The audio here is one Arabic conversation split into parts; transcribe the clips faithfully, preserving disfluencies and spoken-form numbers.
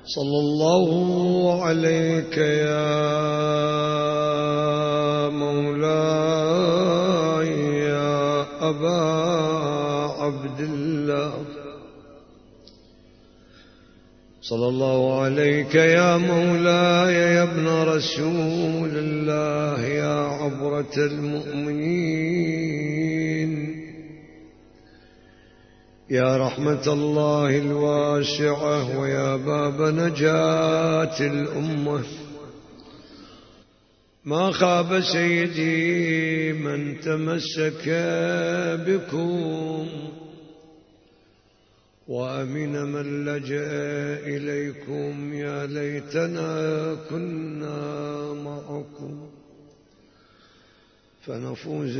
صلى الله عليك يا مولاي يا أبا عبد الله، صلى الله عليك يا مولاي يا ابن رسول الله يا عبرة المؤمنين، يا رحمة الله الواسعة ويا باب نجاة الأمة. ما خاب سيدي من تمسك بكم، وأمن من لجأ إليكم. يا ليتنا كنا معكم فنفوز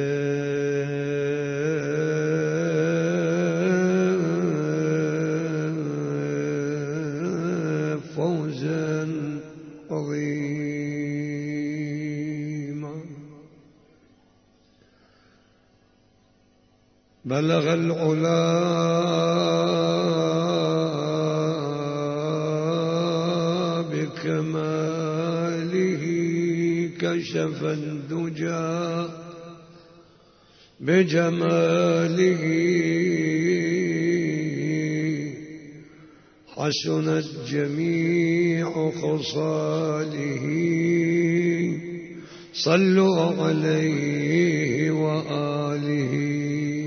فوزا عظيما. بلغ العلا بكماله، كشف الدجى بجماله، حسنت جميع خصاله. صلوا عليه وآله.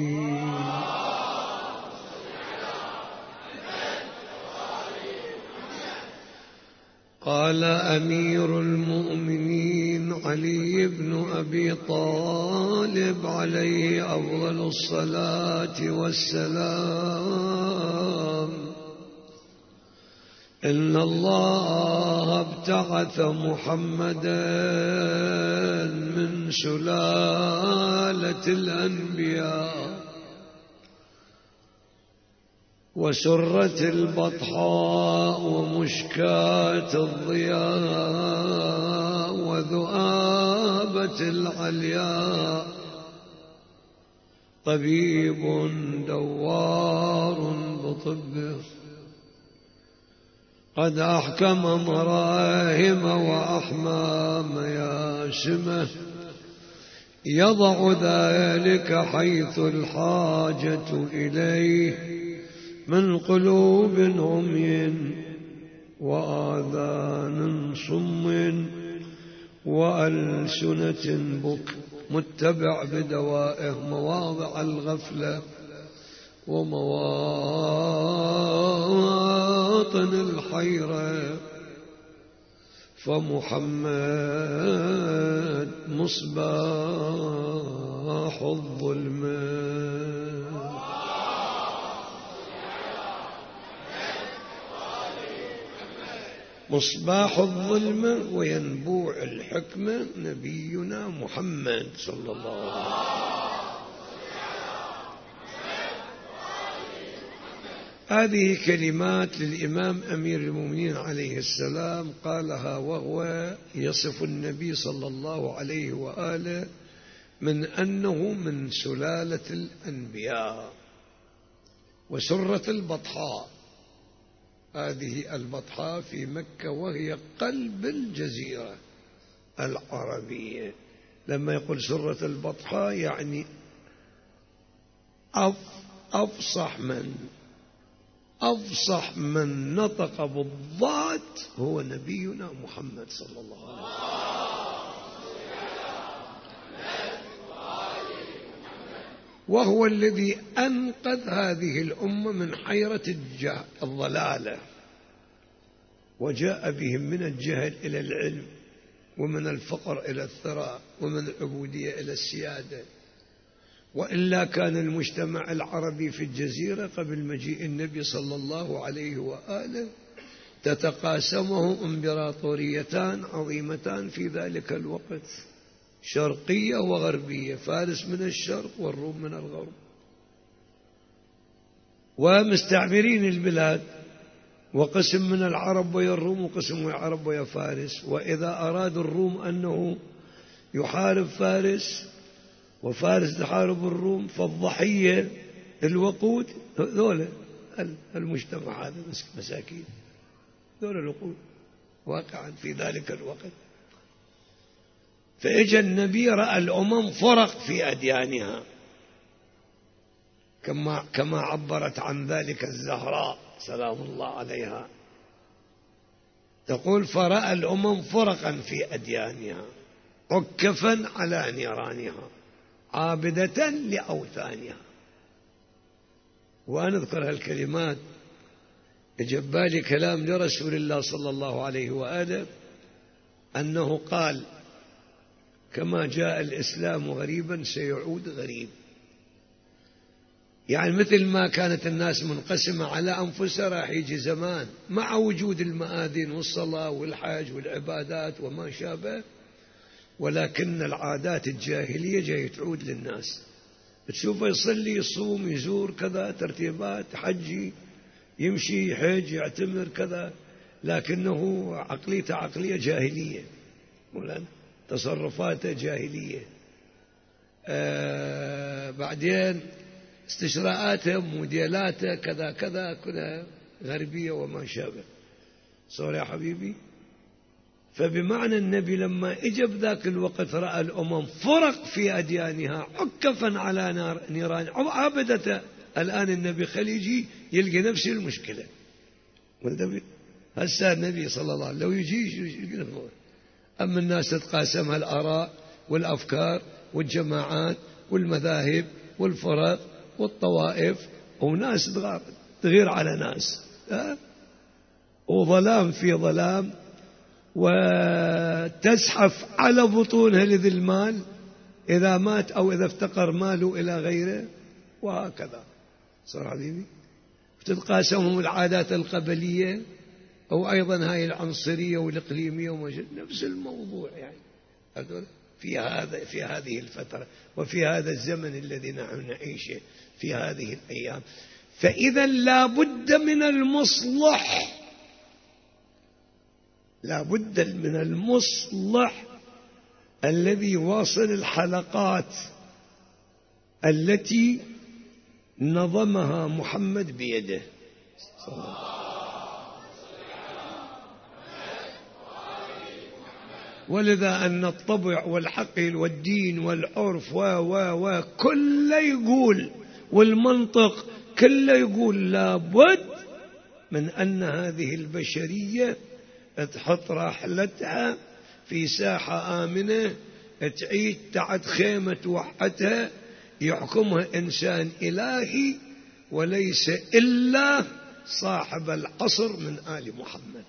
قال أمير المؤمنين علي بن أبي طالب عليه أفضل الصلاة والسلام: إن الله ابتعث محمدا من سلالة الأنبياء، وسرة البطحاء ومشكاة الضياء وذؤابة العلياء، طبيب دوار بطبه، قد أحكم مراهم وأحمى مياسمه، يضع ذلك حيث الحاجة إليه من قلوب عمي وآذان صم وألسنة بك، متبع بدوائه مواضع الغفلة ومواطن الحيرة. فمحمد مصباح الظلمة، مصباح الظلمة وينبوع الحكمة نبينا محمد صلى الله عليه وسلم. هذه كلمات للإمام أمير المؤمنين عليه السلام، قالها وهو يصف النبي صلى الله عليه وآله من أنه من سلالة الأنبياء وسرة البطحاء. هذه البطحاء في مكة وهي قلب الجزيرة العربية. لما يقول سرة البطحاء يعني أفصح من أفصح من نطق بالضاد هو نبينا محمد صلى الله عليه وسلم، وهو الذي أنقذ هذه الأمة من حيرة الضلالة، وجاء بهم من الجهل إلى العلم، ومن الفقر إلى الثراء، ومن العبودية إلى السيادة. وإلا كان المجتمع العربي في الجزيرة قبل مجيء النبي صلى الله عليه وآله تتقاسمه إمبراطوريتان عظيمتان في ذلك الوقت، شرقية وغربية، فارس من الشرق والروم من الغرب، ومستعمرين البلاد، وقسم من العرب ويا الروم وقسم من العرب ويا فارس. وإذا أراد الروم أنه يحارب فارس وفارس تحارب الروم، فالضحية الوقود، ذولا المجتمع هذا مساكين. دول العقول واقعا في ذلك الوقت. فإجا النبي رأى الأمم فرق في أديانها، كما كما عبرت عن ذلك الزهراء سلام الله عليها، تقول فرأى الأمم فرقا في أديانها عكفا على نيرانها عابدة لأوثانها. وأنا أذكر هالكلمات جبالي كلام لرسول الله صلى الله عليه وآله أنه قال كما جاء الإسلام غريبا سيعود غريب. يعني مثل ما كانت الناس منقسمة على أنفسها راح يجي زمان مع وجود المآذن والصلاة والحج والعبادات وما شابه، ولكن العادات الجاهلية جاي تعود للناس. تشوفه يصلي يصوم يزور كذا ترتيبات حجي يمشي يحج يعتمر كذا، لكنه عقليته عقلية جاهلية، مولانا تصرفاته جاهلية. آه بعدين استشراءاته موديلاته كذا كذا كلها غربية وما شابه. صور يا حبيبي. فبمعنى النبي لما اجى بذاك الوقت رأى الأمم فرق في أديانها عكفا على نار نيران عابدته. الآن النبي خليجي يلقى نفس المشكلة. هسه النبي صلى الله عليه وسلم لو يجي، أما الناس تتقاسمها الآراء والأفكار والجماعات والمذاهب والفرق والطوائف، وناس تغير على ناس، وظلام في ظلام، وتزحف على بطونها لذي المال إذا مات أو إذا افتقر ماله إلى غيره، وهكذا. صار حبيبي تتقاسمهم العادات القبلية أو أيضا هاي العنصرية والإقليمية وما نفس الموضوع. يعني في هذا في هذه الفترة وفي هذا الزمن الذي نحن نعيشه في هذه الأيام. فإذا لا بد من المصلح، لا بد من المصلح الذي واصل الحلقات التي نظمها محمد بيده صلى الله عليه وسلم. ولذا أن الطبع والحقل والدين والعرف و و و كل يقول، والمنطق كله يقول لابد من أن هذه البشرية تحط راحلتها في ساحة آمنة، تعيش تحت خيمة وحدها يحكمها إنسان إلهي وليس إلا صاحب العصر من آل محمد.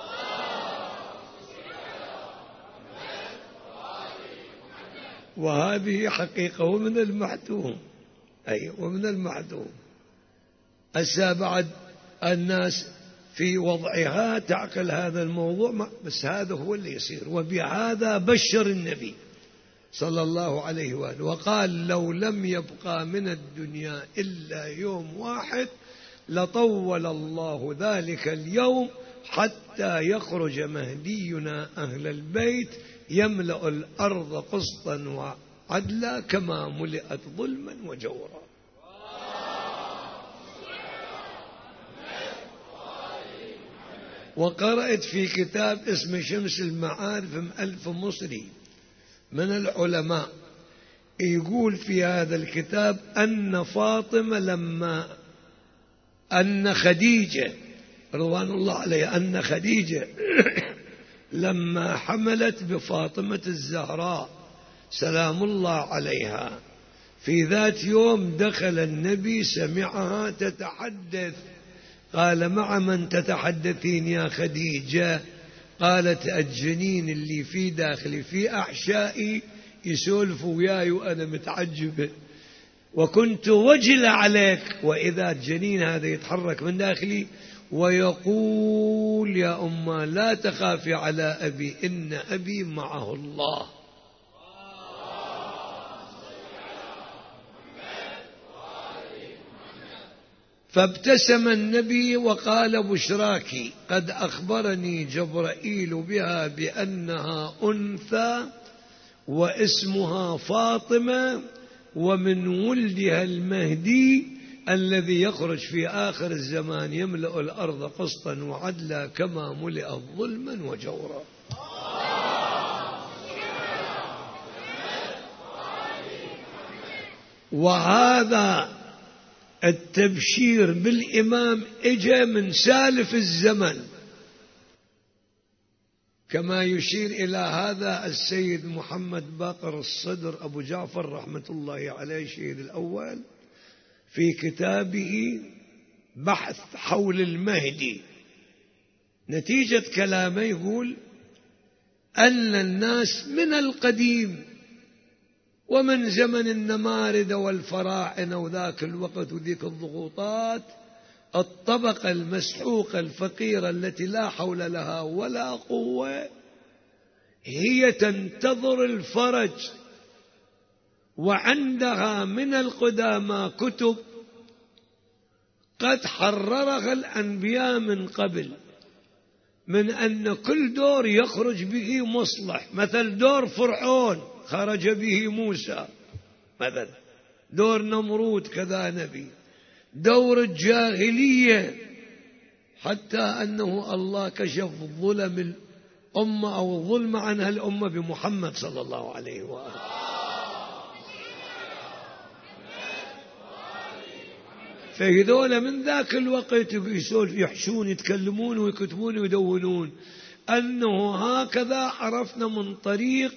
وهذه حقيقة ومن المحتوم، أي ومن المحتوم. هسه بعد الناس في وضعها تعقل هذا الموضوع، بس هذا هو اللي يصير. وبهذا بشر النبي صلى الله عليه وآله وقال لو لم يبقى من الدنيا إلا يوم واحد لطول الله ذلك اليوم حتى يخرج مهدينا أهل البيت يملأ الأرض قسطا وعدلا كما ملئت ظلما وجورا. وقرأت في كتاب اسمه شمس المعارف مؤلف مصري من العلماء يقول في هذا الكتاب أن فاطمة لما أن خديجة رضوان الله عليها أن خديجة لما حملت بفاطمة الزهراء سلام الله عليها في ذات يوم دخل النبي سمعها تتحدث، قال مع من تتحدثين يا خديجة؟ قالت الجنين اللي في داخلي في أحشائي يسولف وياي وأنا متعجبة وكنت وجل عليك، وإذا الجنين هذا يتحرك من داخلي ويقول يا أمه لا تخافي على أبي إن أبي معه الله. فابتسم النبي وقال بشراك قد أخبرني جبرائيل بها بأنها أنثى واسمها فاطمة ومن ولدها المهدي الذي يخرج في آخر الزمان يملأ الأرض قسطا وعدلا كما ملئت ظلما وجورا. وهذا التبشير بالإمام إجا من سالف الزمن، كما يشير إلى هذا السيد محمد باقر الصدر أبو جعفر رحمة الله عليه الشهيد الأول في كتابه بحث حول المهدي. نتيجة كلامه يقول أن الناس من القديم ومن زمن النمارد والفراعنة وذاك الوقت وذيك الضغوطات، الطبقة المسحوقة الفقيرة التي لا حول لها ولا قوة هي تنتظر الفرج، وعندها من القدامى كتب قد حررها الأنبياء من قبل، من أن كل دور يخرج به مصلح. مثل دور فرعون خرج به موسى، مثلا دور نمرود كذا نبي، دور الجاهلية حتى أنه الله كشف ظلم الأمة أو الظلم عنها الأمة بمحمد صلى الله عليه وآله. فهذول من ذاك الوقت يحشون يتكلمون ويكتبون ويدونون أنه هكذا عرفنا من طريق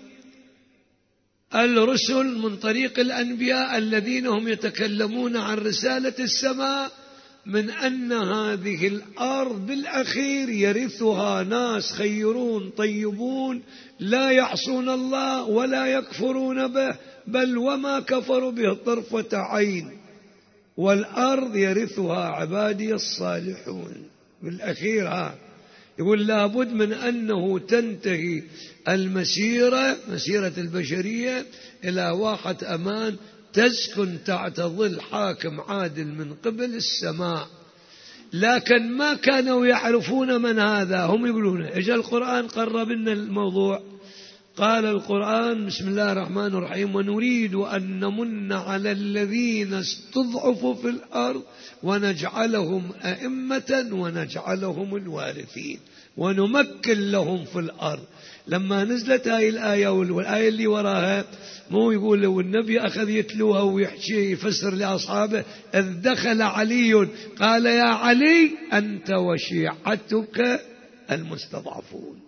الرسل، من طريق الأنبياء الذين هم يتكلمون عن رسالة السماء، من أن هذه الأرض بالأخير يرثها ناس خيرون طيبون لا يعصون الله ولا يكفرون به، بل وما كفروا به طرفة عين، والأرض يرثها عبادي الصالحون. بالأخير ها يقول لابد من أنه تنتهي المسيرة، مسيرة البشرية، إلى واحة أمان تسكن تحت ظل حاكم عادل من قبل السماء. لكن ما كانوا يعرفون من هذا، هم يقولون إجا القرآن قرب لنا الموضوع. قال القرآن بسم الله الرحمن الرحيم ونريد أن نمن على الذين استضعفوا في الأرض ونجعلهم أئمة ونجعلهم الوارثين ونمكن لهم في الأرض. لما نزلت هاي الآية والآية اللي وراها مو يقول والنبي أخذ يتلوها ويحكي يفسر لأصحابه إذ دخل علي قال يا علي أنت وشيعتك المستضعفون.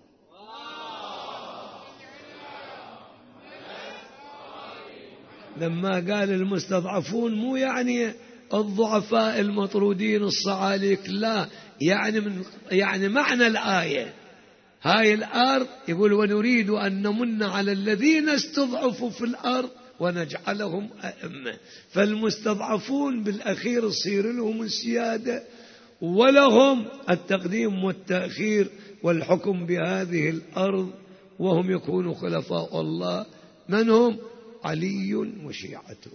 لما قال المستضعفون مو يعني الضعفاء المطرودين الصعاليك، لا، يعني من يعني معنى الآية هاي الأرض يقول ونريد أن نمن على الذين استضعفوا في الأرض ونجعلهم أئمة. فالمستضعفون بالأخير يصير لهم السيادة ولهم التقديم والتأخير والحكم بهذه الأرض، وهم يكونوا خلفاء الله. من هم؟ علي وشيعته.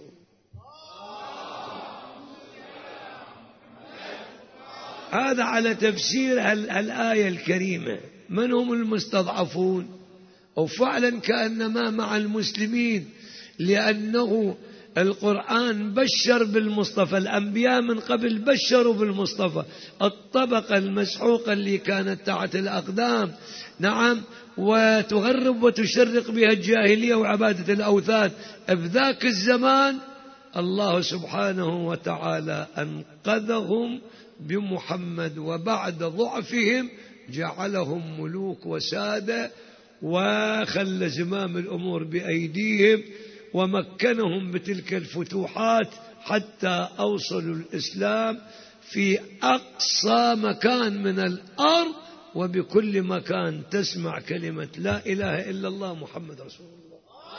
هذا على تفسير الآية الكريمة. من هم المستضعفون؟ أو فعلا كأنما مع المسلمين، لأنه القرآن بشر بالمصطفى، الأنبياء من قبل بشروا بالمصطفى، الطبقة المسحوقة اللي كانت تحت الأقدام، نعم، وتغرب وتشرق بها الجاهلية وعبادة الأوثان بذاك الزمان، الله سبحانه وتعالى أنقذهم بمحمد، وبعد ضعفهم جعلهم ملوك وسادة، وخلى زمام الأمور بأيديهم، ومكنهم بتلك الفتوحات حتى أوصلوا الإسلام في أقصى مكان من الأرض، وبكل مكان تسمع كلمة لا إله إلا الله محمد رسول الله.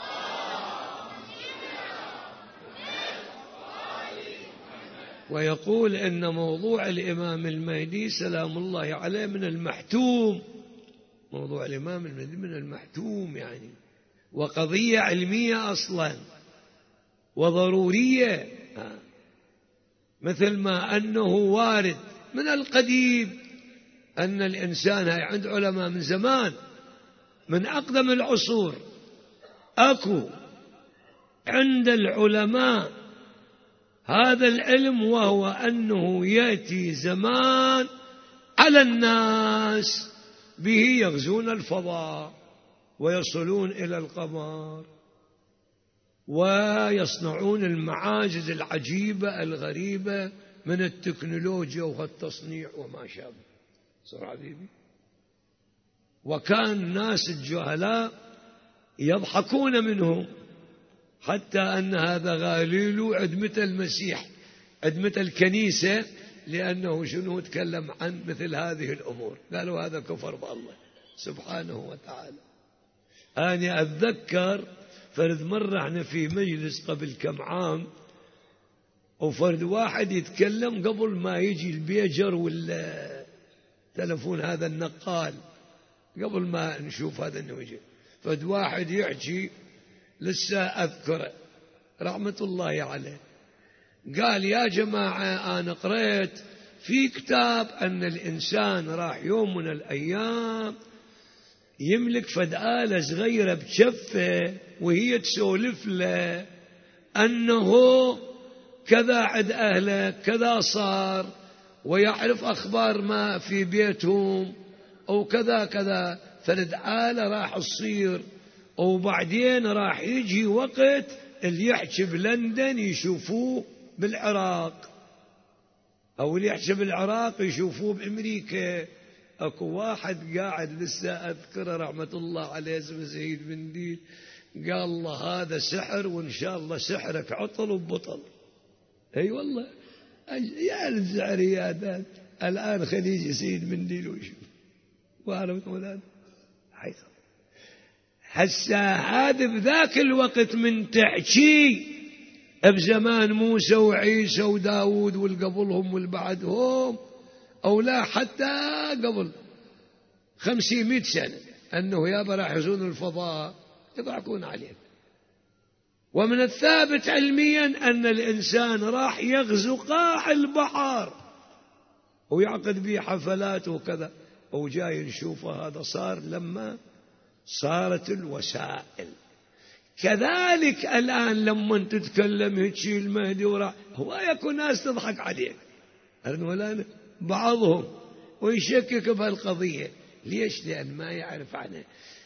ويقول إن موضوع الإمام المهدي سلام الله عليه من المحتوم، موضوع الإمام المهدي من المحتوم يعني، وقضية علمية أصلا وضرورية، مثل ما أنه وارد من القديم أن الإنسان هاي عند علماء من زمان، من أقدم العصور أكو عند العلماء هذا العلم، وهو أنه يأتي زمان على الناس به يغزون الفضاء ويصلون إلى القمر ويصنعون المعاجز العجيبة الغريبة من التكنولوجيا والتصنيع وما شابه. صار حبيبي، وكان الناس الجهلاء يضحكون منهم، حتى أن هذا غاليلو عدمة المسيح عدمة الكنيسة، لأنه شنو تكلم عن مثل هذه الأمور، قالوا هذا كفر بالله سبحانه وتعالى. أنا أتذكر فرد مرة احنا في مجلس قبل كم عام، وفرد واحد يتكلم قبل ما يجي البيجر والتلفون هذا النقال، قبل ما نشوف هذا انه يجي، فرد واحد يحكي لسه أذكره رحمة الله عليه، قال يا جماعة أنا قرأت في كتاب أن الإنسان راح يوم من الأيام يملك فد آلة صغيرة بشفة وهي تسولف له أنه كذا عند أهله كذا صار، ويعرف أخبار ما في بيتهم أو كذا كذا، فد آلة راح تصير، وبعدين راح يجي وقت اللي يحكي بلندن يشوفوه بالعراق، أو اللي يحكي بالعراق يشوفوه بأمريكا. أكو واحد قاعد لسه أذكره رحمة الله عليه اسمه سيد بن ديل، قال الله هذا سحر، وإن شاء الله سحرك عطل وبطل. أي أيوة والله يا الزعريات الآن خليجي سيد بن ديل ويشوف وعرفت مولانا حيث هسا هذا بذاك الوقت من تحكي بزمان موسى وعيسى وداود والقبلهم والبعدهم، أو لا حتى قبل خمسمائة سنة، أنه يابا راح يزون الفضاء يضحكون عليك. ومن الثابت علميا أن الإنسان راح يغزو قاع البحر ويعقد به حفلات وكذا، وجاي نشوفه هذا صار لما صارت الوسائل. كذلك الآن لما تتكلم هتشي المهدي وراح هو يكون ناس تضحك عليك ولا بعضهم ويشكك بهالقضية. ليش؟ لأن ما يعرف عنها،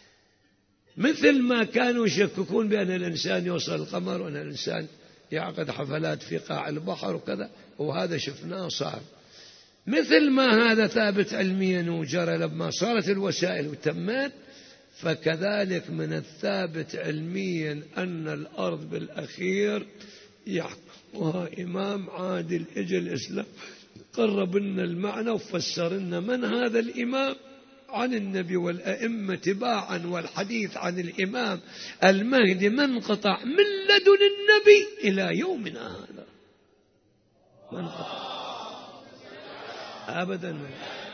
مثل ما كانوا يشككون بأن الإنسان يوصل القمر وأن الإنسان يعقد حفلات في قاع البحر وكذا، وهذا شفناه صار. مثل ما هذا ثابت علميا وجرى لما صارت الوسائل وتمت، فكذلك من الثابت علميا أن الأرض بالأخير يحكمها إمام عادل. إجا الإسلام قرب لنا المعنى وفسر لنا من هذا الإمام عن النبي والأئمة تباعا، والحديث عن الإمام المهدي منقطع من لدن النبي إلى يومنا هذا، منقطع أبدا.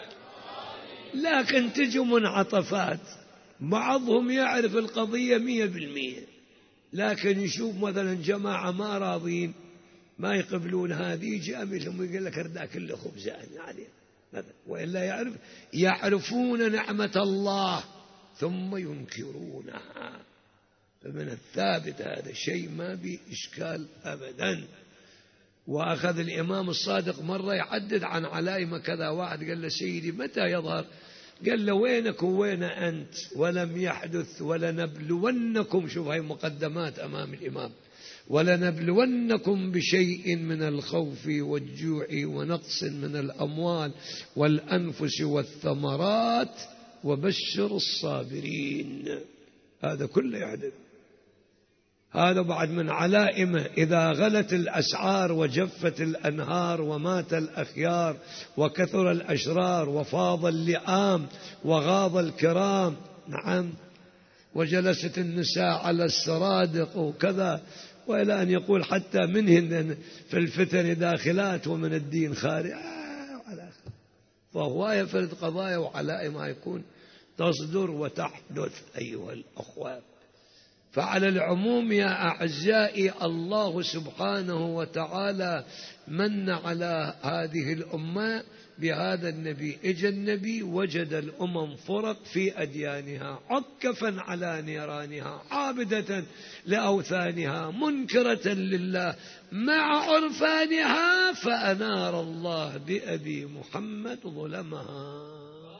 لكن تجي منعطفات، بعضهم يعرف القضية مية بالمية، لكن يشوف مثلا جماعة ما راضين ما يقبلون هذه، يجي أملهم ويقول لك أرداء كله خبزان عليه، وإلا يعرف يعرفون نعمة الله ثم ينكرونها. فمن الثابت هذا شيء ما به إشكال أبدا. وأخذ الإمام الصادق مرة يعدد عن علائم كذا، واحد قال له سيدي متى يظهر؟ قال له وينك ووين أنت؟ ولم يحدث ولنبلونكم، شوف هاي مقدمات أمام الإمام، ولنبلونكم بشيء من الخوف والجوع ونقص من الأموال والأنفس والثمرات وبشر الصابرين. هذا كله يحدث. هذا بعد من علائمه إذا غلت الأسعار وجفت الأنهار ومات الأخيار وكثر الأشرار وفاض اللئام وغاض الكرام، نعم، وجلست النساء على السرادق وكذا، وإلى أن يقول حتى منهن في الفتن داخلات ومن الدين خارج. آه فهو يفرد قضايا وعلائم ما يكون تصدر وتحدث أيها الأخوة. فعلى العموم يا أعزائي الله سبحانه وتعالى من على هذه الأمة بهذا النبي. إجا النبي وجد الأمم فرق في أديانها، عكفا على نيرانها، عابدة لأوثانها، منكرة لله مع عرفانها، فأنار الله بأبي محمد ظلمها.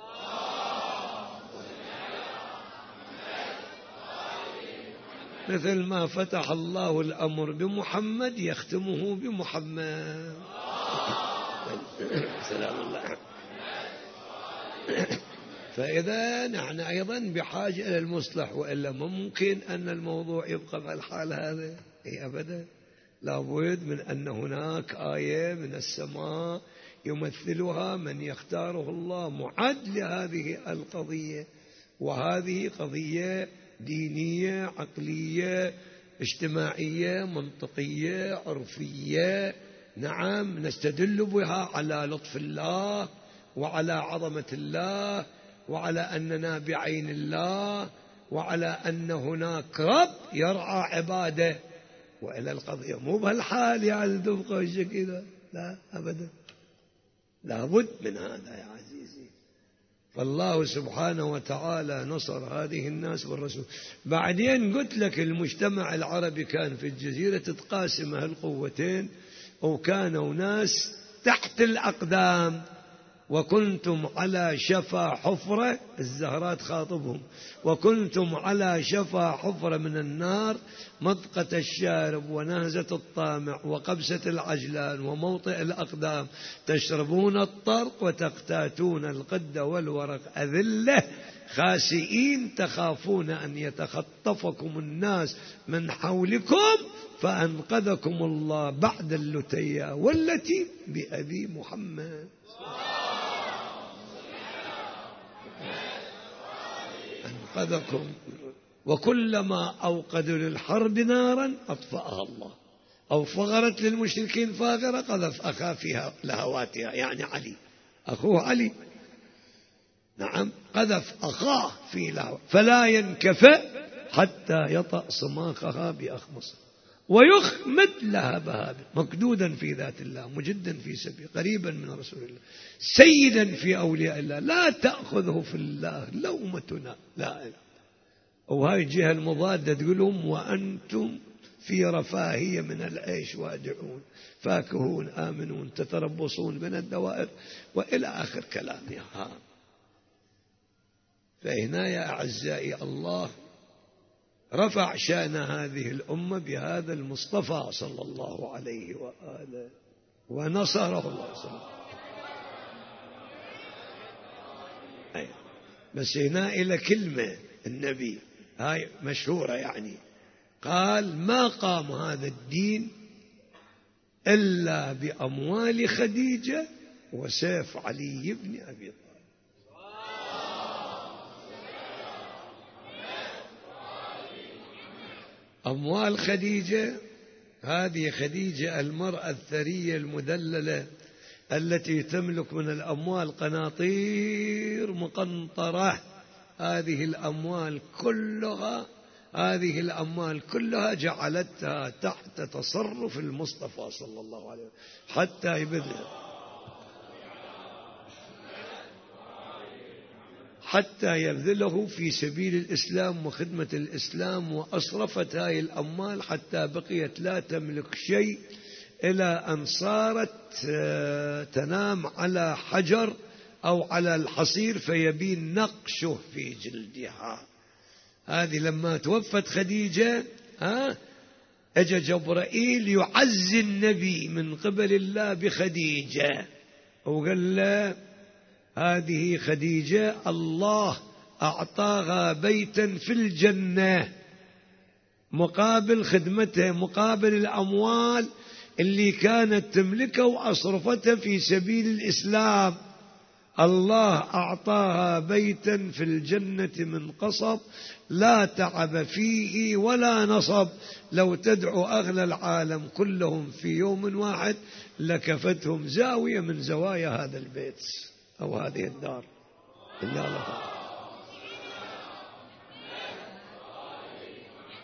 مثل ما فتح الله الأمر بمحمد يختمه بمحمد. سلام الله. فإذا نحن أيضا بحاجة إلى المصلح، وإلا ممكن أن الموضوع يبقى في الحال هذا. أي أبدا، لابد من أن هناك آية من السماء يمثلها من يختاره الله معد لهذه القضية، وهذه قضية دينية عقلية اجتماعية منطقية عرفية. نعم، نستدل بها على لطف الله وعلى عظمة الله وعلى أننا بعين الله وعلى أن هناك رب يرعى عباده. وإلى القضية مو بهالحال يعني تبقى كذا، لا أبدا، لابد من هذا يا عزيزي. فالله سبحانه وتعالى نصر هذه الناس والرسول. بعدين قلت لك المجتمع العربي كان في الجزيرة تتقاسم هالقوتين، وكانوا ناس تحت الأقدام. وكنتم على شفا حفرة، الزهراء خاطبهم، وكنتم على شفا حفرة من النار، مضقة الشارب ونهزة الطامع وقبسة العجلان وموطئ الأقدام، تشربون الطرق وتقتاتون القد والورق، أذلة خاسئين تخافون أن يتخطفكم الناس من حولكم، فأنقذكم الله بعد اللتيا والتي بأبي محمد. أنقذكم. وكلما أوقدوا للحرب نارا أطفأها الله، أو فغرت للمشركين فاغرة قذف أخا فيها لهواتها، يعني علي أخوه علي، نعم، قذف أخاه في لهوة فلا ينكفئ حتى يطأ صماخها بأخمصه ويخمد لهبها، مكدودا في ذات الله، مجدا في سبيل، قريبا من رسول الله، سيدا في أولياء الله، لا تأخذه في الله لومتنا، لا إله. وهاي الجهة المضادة تقولهم وأنتم في رفاهية من العيش وادعون فاكهون آمنون تتربصون من الدوائر وإلى آخر كلامها. فهنا يا أعزائي الله رفع شأن هذه الأمة بهذا المصطفى صلى الله عليه وآله ونصره الله صلى الله عليه وسلم. بس هنا إلى كلمة النبي هاي مشهورة، يعني قال ما قام هذا الدين إلا بأموال خديجة وسيف علي بن أبي طالب. أموال خديجة، هذه خديجة المرأة الثرية المدللة التي تملك من الأموال قناطير مقنطرة. هذه الأموال كلها هذه الأموال كلها جعلتها تحت تصرف المصطفى صلى الله عليه وسلم حتى يبذل حتى يبذله في سبيل الإسلام وخدمة الإسلام. وأصرفت هاي الأموال حتى بقيت لا تملك شيء إلى أن صارت تنام على حجر أو على الحصير فيبين نقشه في جلدها. هذه لما توفت خديجة ها أجى جبرائيل يعزي النبي من قبل الله بخديجة، وقال له هذه خديجة الله أعطاها بيتا في الجنة مقابل خدمتها، مقابل الأموال اللي كانت تملكها وأصرفتها في سبيل الإسلام. الله أعطاها بيتا في الجنة من قصب لا تعب فيه ولا نصب. لو تدعو أغلى العالم كلهم في يوم واحد لكفتهم زاوية من زوايا هذا البيت أو هذه الدار. إلا الله.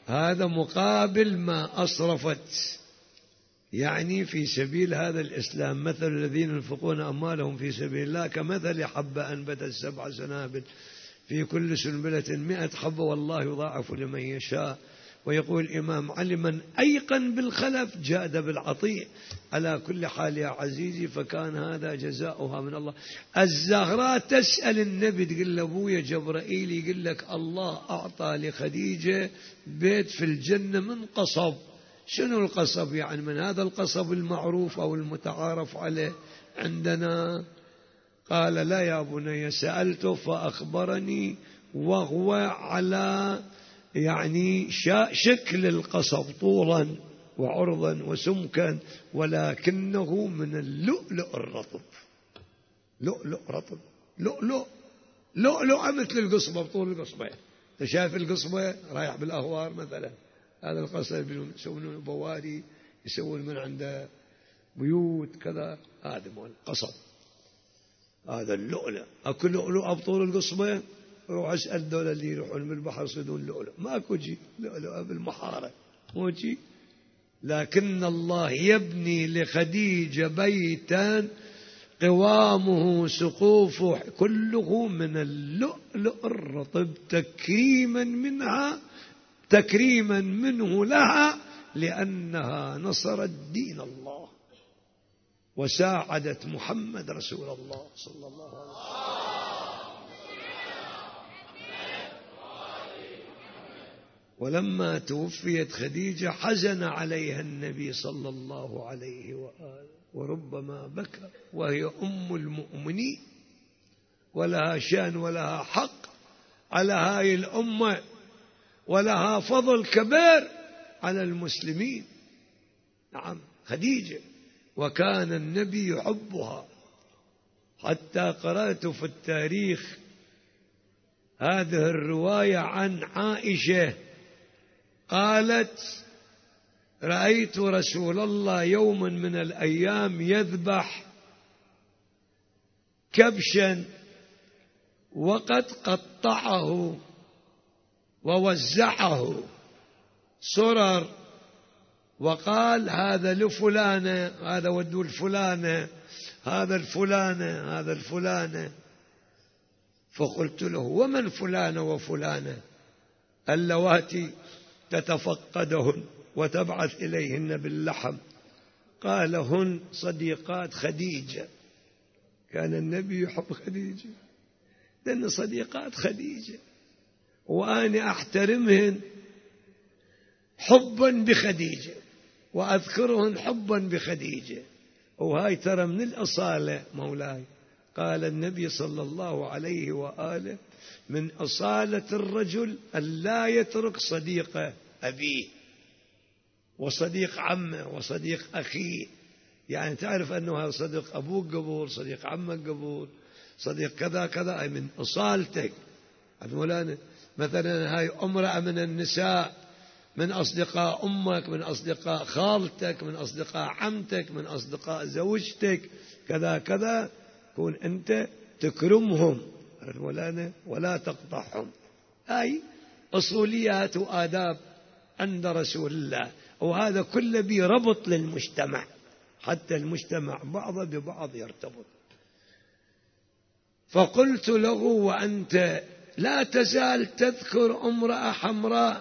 هذا مقابل ما أصرفت يعني في سبيل هذا الإسلام. مثل الذين ينفقون أموالهم في سبيل الله كمثل حبة أنبتت سبع سنابل في كل سنبلة مئة حبة والله يضاعف لمن يشاء. ويقول الإمام علي من أيقن بالخلف جاد بالعطيء. على كل حال يا عزيزي فكان هذا جزاؤها من الله. الزهراء تسأل النبي تقول له أبويا جبرائيل يقول لك الله أعطى لخديجة بيت في الجنة من قصب. شنو القصب يعني؟ من هذا القصب المعروف أو المتعارف عليه عندنا؟ قال لا يا بني سألته فأخبرني وهو على يعني شكل القصب طولا وعرضا وسمكا ولكنه من اللؤلؤ الرطب. لؤلؤ رطب، لؤلؤ لؤلؤ مثل القصبة بطول القصبة. انت شايف القصبة رايح بالأهوار مثلا، هذا القصب يسوون بواري، يسوون من عنده بيوت كذا، هذا مال القصب. هذا اللؤلؤ اكو لؤلؤ بطول القصبة. روح اسأل دول اللي يروحون بالبحر يصيدون لؤلؤ، ماكو شيء لؤلؤ بالمحارة مو شيء. لكن الله يبني لخديجة بيتا قوامه سقوفه كله من اللؤلؤ الرطب تكريما منها تكريما منه لها، لأنها نصرت دين الله وساعدت محمد رسول الله صلى الله عليه وسلم. ولما توفيت خديجة حزن عليها النبي صلى الله عليه وآله وربما بكى، وهي أم المؤمنين ولها شان ولها حق على هاي الأمة ولها فضل كبير على المسلمين. نعم خديجة، وكان النبي يحبها. حتى قرأت في التاريخ هذه الرواية عن عائشة قالت رأيت رسول الله يوما من الأيام يذبح كبشا وقد قطعه ووزعه سرر، وقال هذا لفلانة، هذا ودو الفلانة، هذا الفلانة، هذا الفلانة. فقلت له ومن فلانة وفلانة اللواتي تتفقدهن وتبعث إليهن باللحم؟ قال هن صديقات خديجة. كان النبي يحب خديجة لأن صديقات خديجة، وأنا أحترمهن حبا بخديجة وأذكرهن حبا بخديجة. وهاي ترى من الأصالة مولاي. قال النبي صلى الله عليه وآله من أصالة الرجل أن لا يترك صديق أبيه وصديق عمه وصديق أخيه. يعني تعرف أنه هذا صديق أبوك قبول، صديق عمك قبول، صديق كذا كذا، أي من أصالتك. مولانا مثلا هاي امرأة من النساء من أصدقاء أمك، من أصدقاء خالتك، من أصدقاء عمتك، من أصدقاء زوجتك، كذا كذا، كون أنت تكرمهم مولانا ولا تقطعهم. هاي أصوليات وآداب عند رسول الله، وهذا كله بربط للمجتمع حتى المجتمع بعضه ببعض يرتبط. فقلت له وأنت لا تزال تذكر امرأة حمراء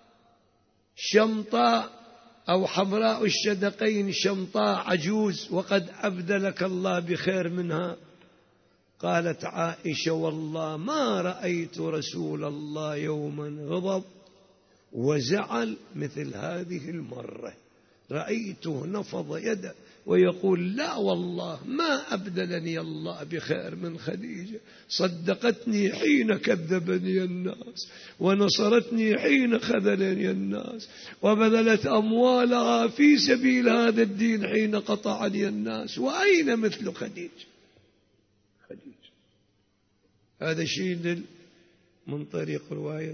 شمطاء أو حمراء الشدقين شمطاء عجوز وقد أبدلك الله بخير منها؟ قالت عائشة والله ما رأيت رسول الله يوما غضب وزعل مثل هذه المرة. رأيته نفض يده ويقول لا والله ما أبدلني الله بخير من خديجة، صدقتني حين كذبني الناس ونصرتني حين خذلني الناس وبذلت أموالها في سبيل هذا الدين حين قطعني الناس، وأين مثل خديجة؟ خديجة هذا شيء يدل من طريق رواية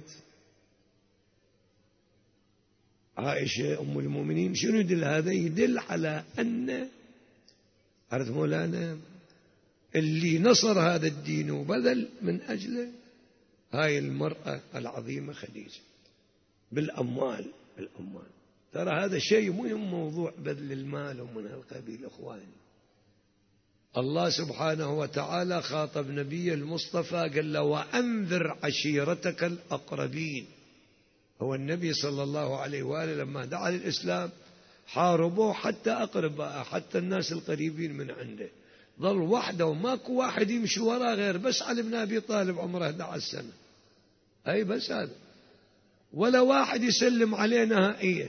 عائشة أم المؤمنين. شنو يدل هذا؟ يدل على أن عرفت مولانا اللي نصر هذا الدين وبذل من أجله هاي المرأة العظيمة خديجة. بالأموال بالأموال. ترى هذا شيء مهم، موضوع بذل المال ومن هالقبيل. إخواني، الله سبحانه وتعالى خاطب نبي المصطفى قال له وأنذر عشيرتك الأقربين. هو النبي صلى الله عليه وآله لما دعا للإسلام حاربوه حتى أقرباء، حتى الناس القريبين من عنده، ظل وحده وماكو واحد يمشي وراه غير بس علي بن أبي طالب عمره أحد عشر سنة، أي بس هذا، ولا واحد يسلم عليه نهائيا.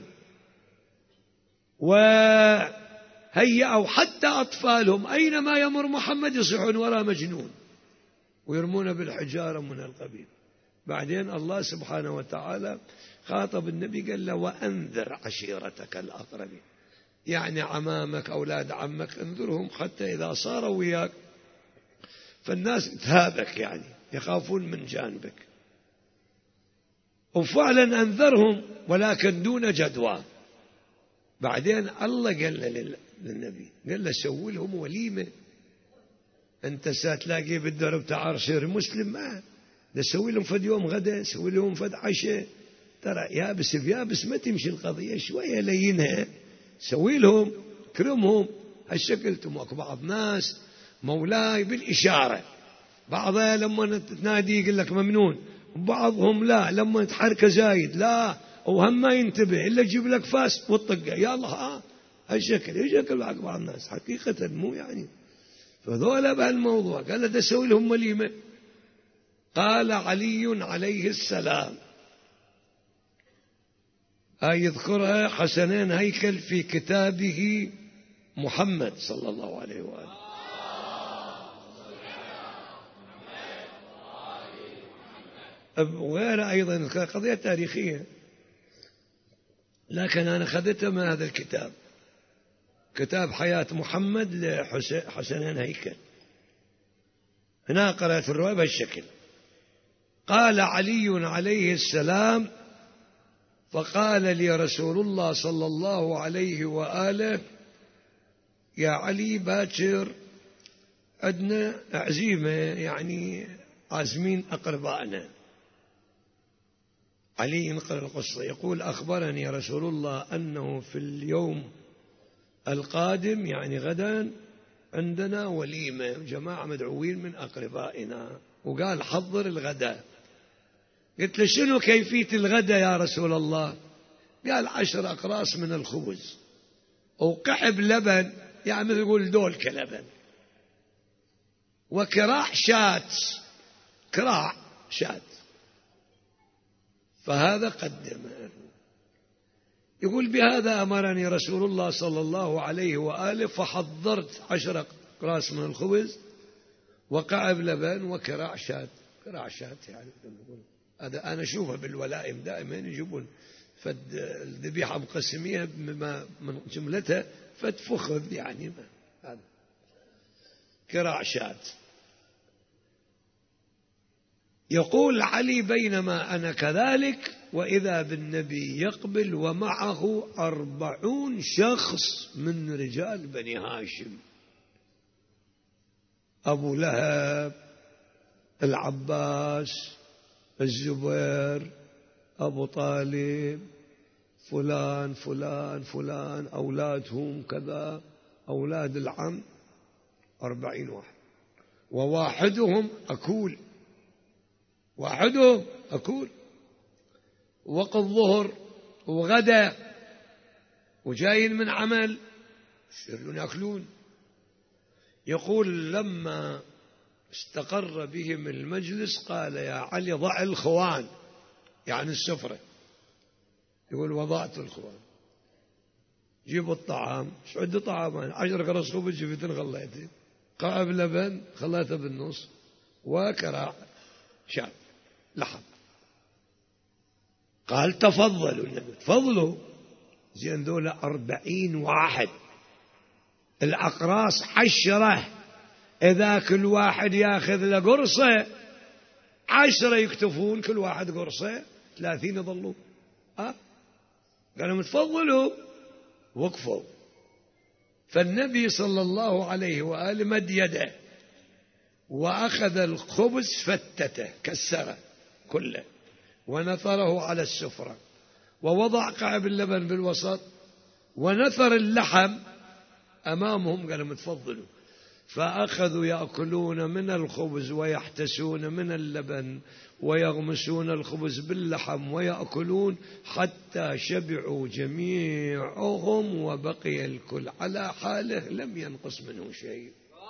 وهيئوا حتى أطفالهم أينما يمر محمد يصيحون وراه مجنون ويرمونه بالحجارة من القبيل. بعدين الله سبحانه وتعالى خاطب النبي قال له وأنذر عشيرتك الأقربين، يعني عمامك أولاد عمك انذرهم حتى إذا صاروا وياك فالناس تهابك، يعني يخافون من جانبك. وفعلا أنذرهم ولكن دون جدوى. بعدين الله قال للنبي قال له سوي لهم وليمة، أنت ستلاقي بالدرب تعال صير مسلم، ما ده سوي لهم فد يوم غدا، سوي لهم فد عشاء، ترى يابس بيابس ما تمشي القضية، شوية لينها، سوي لهم كرمهم. هالشكل تموك بعض ناس مولاي بالإشارة، بعضها لما تنادي يقول لك ممنون، وبعضهم لا لما تحركه زايد لا، وهم ما ينتبه إلا يجيب لك فاس والطقة يا الله. ها هالشكل يشكل بعض بعض الناس حقيقة مو يعني. فذولا بهالموضوع قال ده سوي لهم وليمة. قال علي عليه السلام، هاي يذكرها حسنين هيكل في كتابه محمد صلى الله عليه وآله، وغيرها أيضا قضية تاريخية، لكن أنا أخذتها من هذا الكتاب، كتاب حياة محمد لحسنين هيكل. هنا قرأت الرواية بهالشكل. قال علي عليه السلام فقال لي رسول الله صلى الله عليه وآله يا علي باكر عندنا عزيمة، يعني عازمين أقربائنا. علي ينقل القصة يقول أخبرني رسول الله أنه في اليوم القادم يعني غدا عندنا وليمة، جماعة مدعوين من أقربائنا، وقال حضر الغداء. قلت له شنو كيفية الغداء يا رسول الله؟ قال عشر أقراص من الخبز وقعب لبن، يعني مثل يقول دولك لبن، وكراع شات، كراع شات. فهذا قدمه. يقول بهذا أمرني رسول الله صلى الله عليه وآله فحضرت عشر أقراص من الخبز وقعب لبن وكراع شات. كراع شات يعني هذا أنا أشوفه بالولائم دائما يجيبون فد الذبيحة مقسميها من جملتها فد فخذ، يعني هذا كراع شات. يقول علي بينما أنا كذلك وإذا بالنبي يقبل ومعه أربعون شخص من رجال بني هاشم، أبو لهب، العباس، الزبير، أبو طالب، فلان فلان فلان، أولادهم كذا، أولاد العم، أربعين واحد. وواحدهم أكول، واحدهم أكول وقت الظهر وغدا وجايين من عمل يصيرون يأكلون. يقول لما استقر بهم المجلس قال يا علي ضع الخوان، يعني السفرة. يقول وضعت الخوان. جيبوا الطعام، شو عندي طعام؟ عشر قرص خبز جبتين غليتين، قعب لبن خليته بالنص، وكراع شاب لحم. قال تفضلوا النبي، تفضلوا. زين ذولا أربعين واحد، الأقراص عشرة، إذا كل واحد ياخذ له قرصة عشرة يكتفون، كل واحد قرصة ثلاثين يظلوا. أه؟ قالوا تفضلوا، وقفوا. فالنبي صلى الله عليه وآله مد يده وأخذ الخبز فتته كسره كله ونثره على السفرة ووضع كعب اللبن بالوسط ونثر اللحم أمامهم، قالوا تفضلوا. فأخذوا يأكلون من الخبز ويحتسون من اللبن ويغمسون الخبز باللحم ويأكلون حتى شبعوا جميعهم وبقي الكل على حاله لم ينقص منه شيء.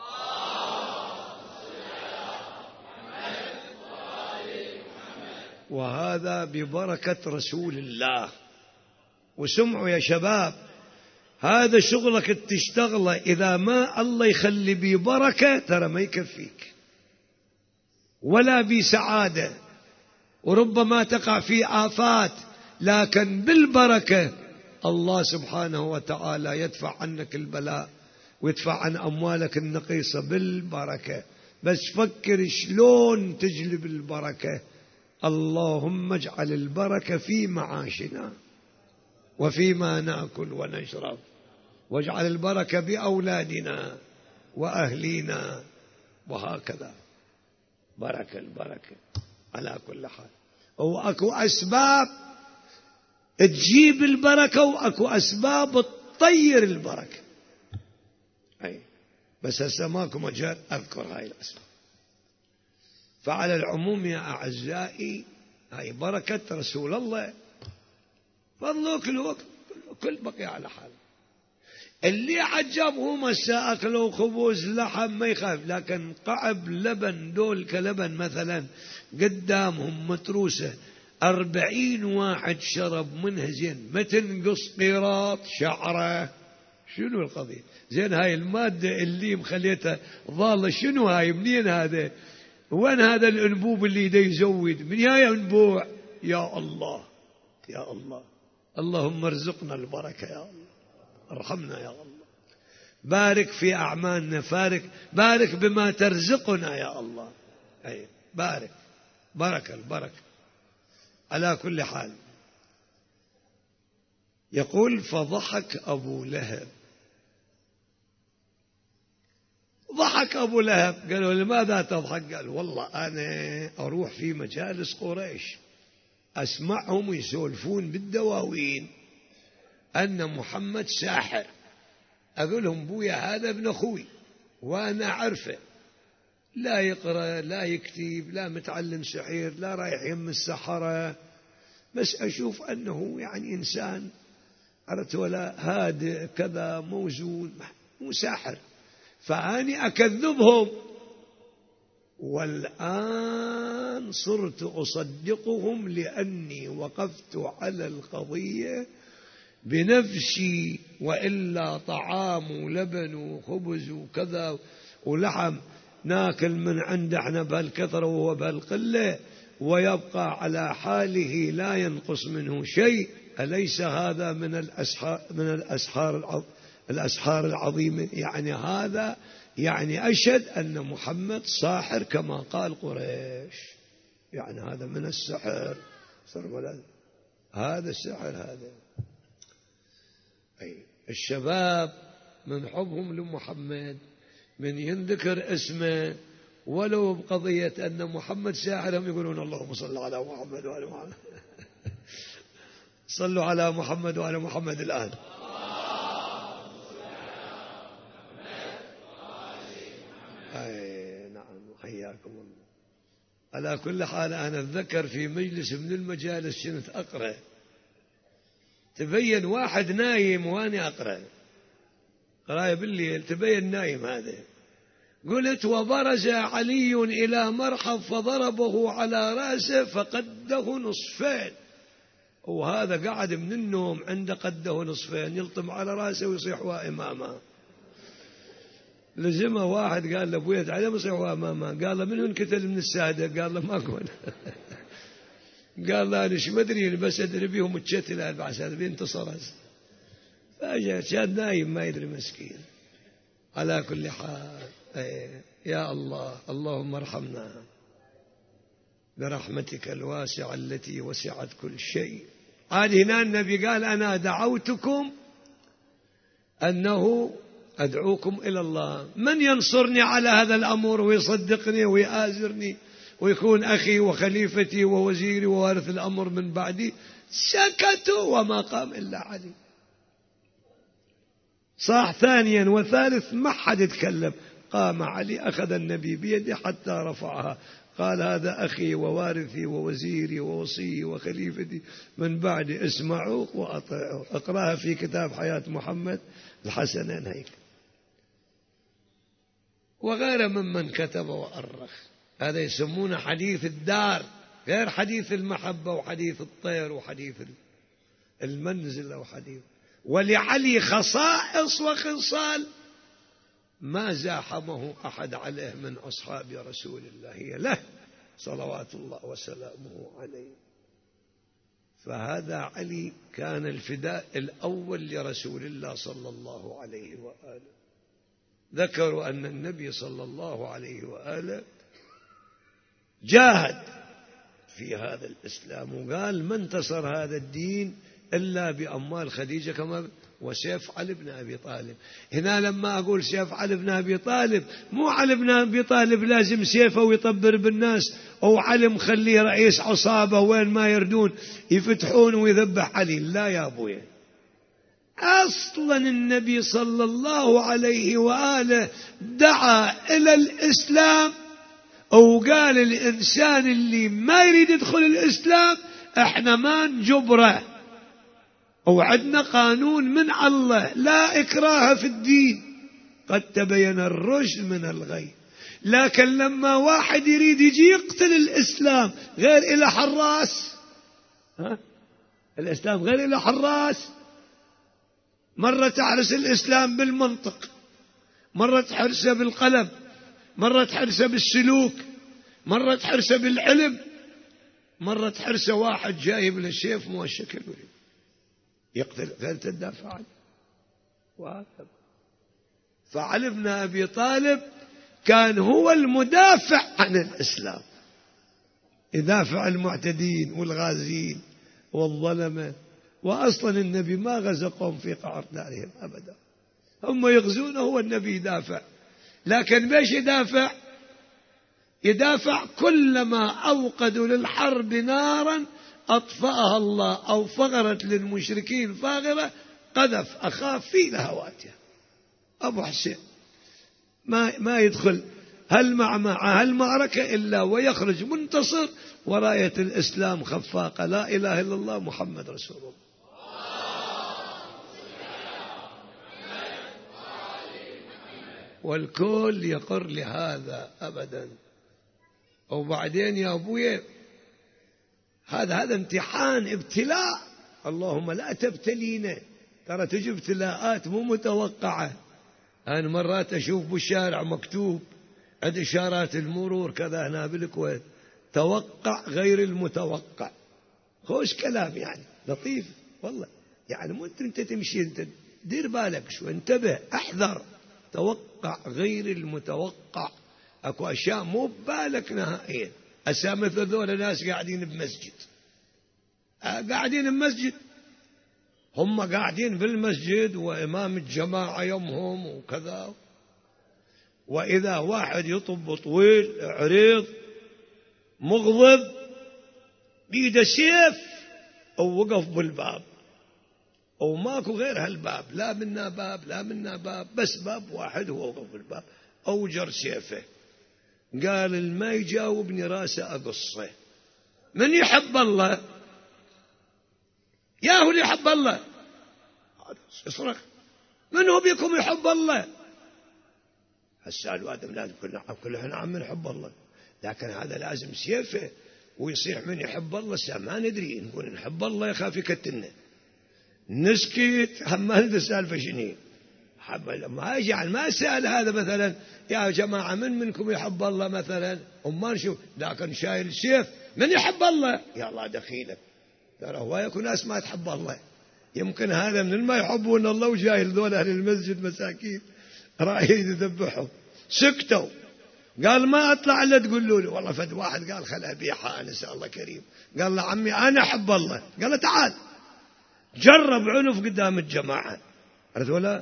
وهذا ببركة رسول الله. وسمعوا يا شباب، هذا شغلك تشتغله، إذا ما الله يخلي بيه بركة ترى ما يكفيك ولا بيه سعادة، وربما تقع في آفات، لكن بالبركة الله سبحانه وتعالى يدفع عنك البلاء ويدفع عن أموالك النقيصة بالبركة. بس فكر شلون تجلب البركة. اللهم اجعل البركة في معاشنا وفيما نأكل ونشرب، واجعل البركة بأولادنا وأهلينا، وهكذا بركة البركة على كل حال. وأكو أسباب تجيب البركة وأكو أسباب تطير البركة. أي بس هسه ماكو مجال أذكر هاي الأسباب. فعلى العموم يا أعزائي، هاي بركة رسول الله، فضلوك الوقت كل بقي على حال. اللي عجبهم هسه أكلوا خبز لحم ما يخاف، لكن قعب لبن دول كلبن مثلا قدامهم متروسة أربعين واحد شرب منها زين ما تنقص قيراط شعره. شنو القضية؟ زين هاي المادة اللي مخليتها ضالة شنو هاي؟ منين هذا؟ وين هذا الأنبوب اللي دا يزود؟ من يا ينبوع؟ يا الله يا الله، اللهم ارزقنا البركة يا الله، ارحمنا يا الله، بارك في أعمالنا، بارك بارك بما ترزقنا يا الله. أي بارك، بركة البركة على كل حال. يقول فضحك أبو لهب. ضحك أبو لهب. قالوا لماذا تضحك؟ قال والله أنا أروح في مجالس قريش أسمعهم يسولفون بالدواوين أن محمد ساحر. أقول لهم بويا هذا ابن أخوي وأنا أعرفه، لا يقرأ لا يكتب لا متعلم سحير لا رايح يم السحرة، بس أشوف أنه يعني إنسان عرفت ولا هادئ كذا موزون مو ساحر، فأني أكذبهم. والآن صرت أصدقهم لأني وقفت على القضية بنفسي، وإلا طعام ولبن وخبز وكذا ولحم ناكل من عنده احنا بهالكثرة وهو بهالقلة، ويبقى على حاله لا ينقص منه شيء. أليس هذا من الأسحار من الأسحار الأسحار العظيمة؟ يعني هذا يعني أشهد أن محمد صاحر كما قال قريش، يعني هذا من السحر. هذا السحر هذا. أي الشباب من حبهم لمحمد من ينذكر اسمه ولو بقضية أن محمد ساحر هم يقولون اللهم صل على محمد وعلى محمد. صلوا على محمد وعلى محمد الآن. أي نعم حياكم الله. على كل حال أنا أتذكر في مجلس من المجالس كنت أقرأ، تبين واحد نايم وأنا أقرأ قراية بالليل، تبين نايم هذا. قلت وبرز علي إلى مرحب فضربه على رأسه فقده نصفين. وهذا قاعد من النوم عنده قده نصفين يلطم على رأسه ويصيح وإمامه. لزمه واحد قال له ابويا تعال يصيح وإمامه. قال له من انقتل من السادة؟ قال له ماكو. قال له أنا ايش مدري بس أدري بيهم الشتل أربع سنوات بينتصر. فأجا كان نايم ما يدري مسكين. على كل حال يا الله اللهم ارحمنا برحمتك الواسعة التي وسعت كل شيء. عاد هنا النبي قال أنا دعوتكم أنه أدعوكم إلى الله، من ينصرني على هذا الأمر ويصدقني ويآزرني ويكون أخي وخليفتي ووزيري ووارث الأمر من بعدي. سكتوا وما قام إلا علي. صاح ثانيا وثالث ما حد يتكلم، قام علي أخذ النبي بيدي حتى رفعها، قال هذا أخي ووارثي ووزيري ووصي وخليفتي من بعدي، اسمعوا وأطيعوا. اقرأها في كتاب حياة محمد الحسنين هيك، وغير ممن كتب وأرخ. هذا يسمونه حديث الدار، غير حديث المحبة وحديث الطير وحديث المنزل أو حديث. ولعلي خصائص وخصال ما زاحمه أحد عليه من أصحاب رسول الله، هي له صلوات الله وسلامه عليه. فهذا علي كان الفداء الأول لرسول الله صلى الله عليه وآله. ذكروا أن النبي صلى الله عليه وآله جاهد في هذا الإسلام، وقال ما انتصر هذا الدين إلا بأموال خديجة كما وسيف علي بن أبي طالب. هنا لما أقول سيف علي بن أبي طالب، مو علي بن أبي طالب لازم سيفه ويطبر بالناس، أو علي مخليه رئيس عصابة وين ما يردون يفتحون ويذبح علي. لا يا أبوي، أصلا النبي صلى الله عليه وآله دعا إلى الإسلام، أو قال الإنسان اللي ما يريد يدخل الإسلام احنا ما نجبره، وعدنا قانون من الله لا إكراه في الدين، قد تبين الرشد من الغي. لكن لما واحد يريد يجي يقتل الإسلام غير إلى حراس، ها؟ الإسلام غير إلى حراس. مرة تحرس الإسلام بالمنطق، مرة تحرسه بالقلم، مرة تحرسه بالسلوك، مرة تحرسه بالعلم، مرة تحرسه واحد جايب له سيف موشك الوريد يقتل غير تدافع عنه. وهكذا. فعلي بن أبي طالب كان هو المدافع عن الإسلام، يدافع المعتدين والغازين والظلمة. وأصلا النبي ما غزا قوم في قعر دارهم أبدا، هم يغزونه هو النبي يدافع. لكن بيش يدافع؟ يدافع كلما أوقدوا للحرب نارا أطفأها الله، أو فغرت للمشركين فاغرة قذف أخاف في لهواتها. أبو حسين ما ما يدخل هالمعمعة هالمعركة إلا ويخرج منتصر، وراية الإسلام خفاقة لا إله إلا الله محمد رسول الله. والكل يقر لهذا أبدا. وبعدين يا أبوي هذا هذا امتحان ابتلاء، اللهم لا تبتلينا. ترى تجي ابتلاءات مو متوقعة. أنا مرات أشوف بالشارع مكتوب عند إشارات المرور كذا هنا بالكويت توقع غير المتوقع. خوش كلام يعني لطيف والله، يعني مو أنت تمشي أنت دير بالك شو، انتبه احذر. توقع غير المتوقع، اكو اشياء مو ببالك نهائيا. هسه مثل ذول ناس قاعدين بمسجد، قاعدين بمسجد، هم قاعدين بالمسجد وامام الجماعه يمهم وكذا، واذا واحد يطب طويل عريض مغضب بيده سيف او وقف بالباب، أو ماكو غير هالباب، لا منا باب لا منا باب، بس باب واحد هو وقف بالباب، أوجر سيفه قال ما يجاوبني راسه أقصه. من يحب الله ياهو اللي يحب الله يصرخ من هو بيكم يحب الله؟ هسأل آدم لازم كلنا عم نحب الله، لكن هذا لازم سيفه ويصيح من يحب الله. ما ندري نقول نحب الله يخاف يكتلنا، نسكت هم ما ندري السالفة شنو. ما يعني ما سأل هذا مثلا يا جماعة من منكم يحب الله مثلا، وما نشوف، لكن شايل سيف من يحب الله يا الله دخيلك. ترى هو يكون ناس ما تحب الله، يمكن هذا من ما يحبون الله وجايل ذول أهل المسجد مساكين رايح يذبحهم. سكتوا، قال ما أطلع إلا تقولوا لي. والله فد واحد قال خل أبيحها أنا سأل الله كريم، قال له عمي أنا أحب الله، قال له تعال جرب عنف قدام الجماعة. عرفت ولا؟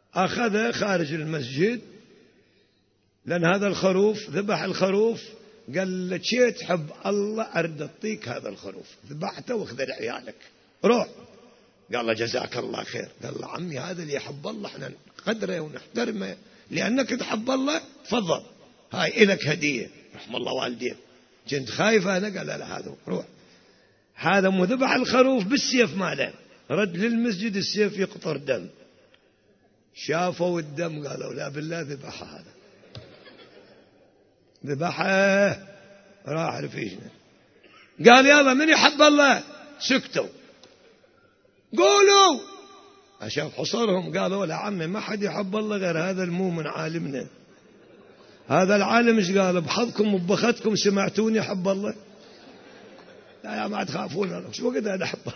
أخذه خارج المسجد، لأن هذا الخروف ذبح الخروف قال له شي تحب الله أرد أعطيك هذا الخروف، ذبحته واخذ عيالك روح. قال له جزاك الله خير. قال له عمي هذا اللي يحب الله احنا نقدره ونحترمه لأنك تحب الله، تفضل هاي إلك هدية رحم الله والديك. كنت خايف أنا. قال لا هذا روح. هذا مذبح الخروف بالسيف ماله، رد للمسجد السيف يقطر دم. شافوا الدم قالوا لا بالله ذبحه، هذا ذبحه. راح رفيجنا قال يلا من يحب الله. سكتوا. قولوا. أشاف حصرهم قالوا لا عمي ما حد يحب الله غير هذا المؤمن عالمنا. هذا العالم ايش قال؟ بحظكم وبختكم سمعتوني يحب الله. لا يا ما تخافون شو وقت أنا أحب الله.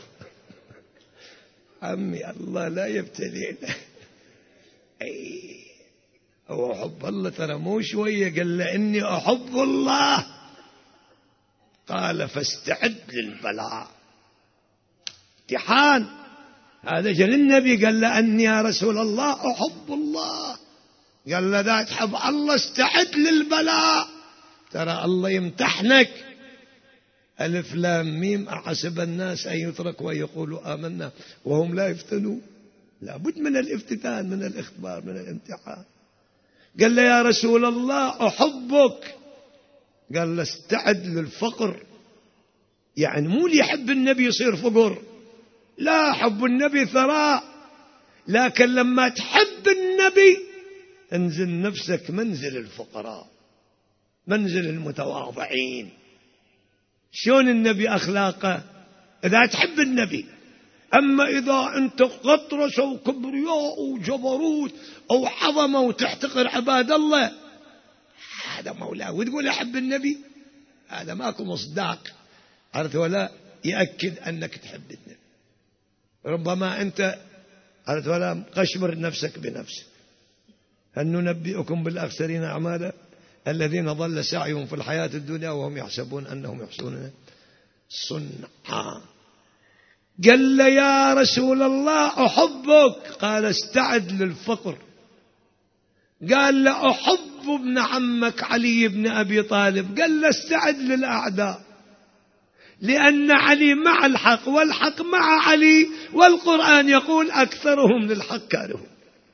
عمي الله لا يبتلينا. أي هو حب الله ترى مو شوية. قال له إني أحب الله. قال فاستعد للبلاء. امتحان. هذا جل النبي قال له أني يا رسول الله أحب الله. قال له ذا تحب الله استعد للبلاء، ترى الله يمتحنك. ألف لام ميم أحسب الناس أن يتركوا ويقولوا آمنا وهم لا يفتنون. لابد من الافتتان، من الاختبار، من الامتحان. قال له يا رسول الله أحبك. قال له استعد للفقر. يعني مو اللي يحب النبي يصير فقر، لا، حب النبي ثراء. لكن لما تحب النبي انزل نفسك منزل الفقراء، منزل المتواضعين. شلون النبي أخلاقه؟ إذا تحب النبي. أما إذا أنت غطرس وكبرياء وجبروت أو عظمة وتحتقر عباد الله، هذا مولاه وتقول أحب النبي، هذا ماكو مصداق. عرفت ولا؟ يأكد أنك تحب النبي. ربما أنت عرفت ولا قشمر نفسك بنفسك. هل ننبئكم بالأخسرين أعمالا الذين ضل سعيهم في الحياة الدنيا وهم يحسبون أنهم يحسنون صنعا. قال له يا رسول الله أحبك. قال استعد للفقر. قال له أحب ابن عمك علي بن أبي طالب. قال له استعد للأعداء، لأن علي مع الحق والحق مع علي، والقرآن يقول أكثرهم للحق كارهون.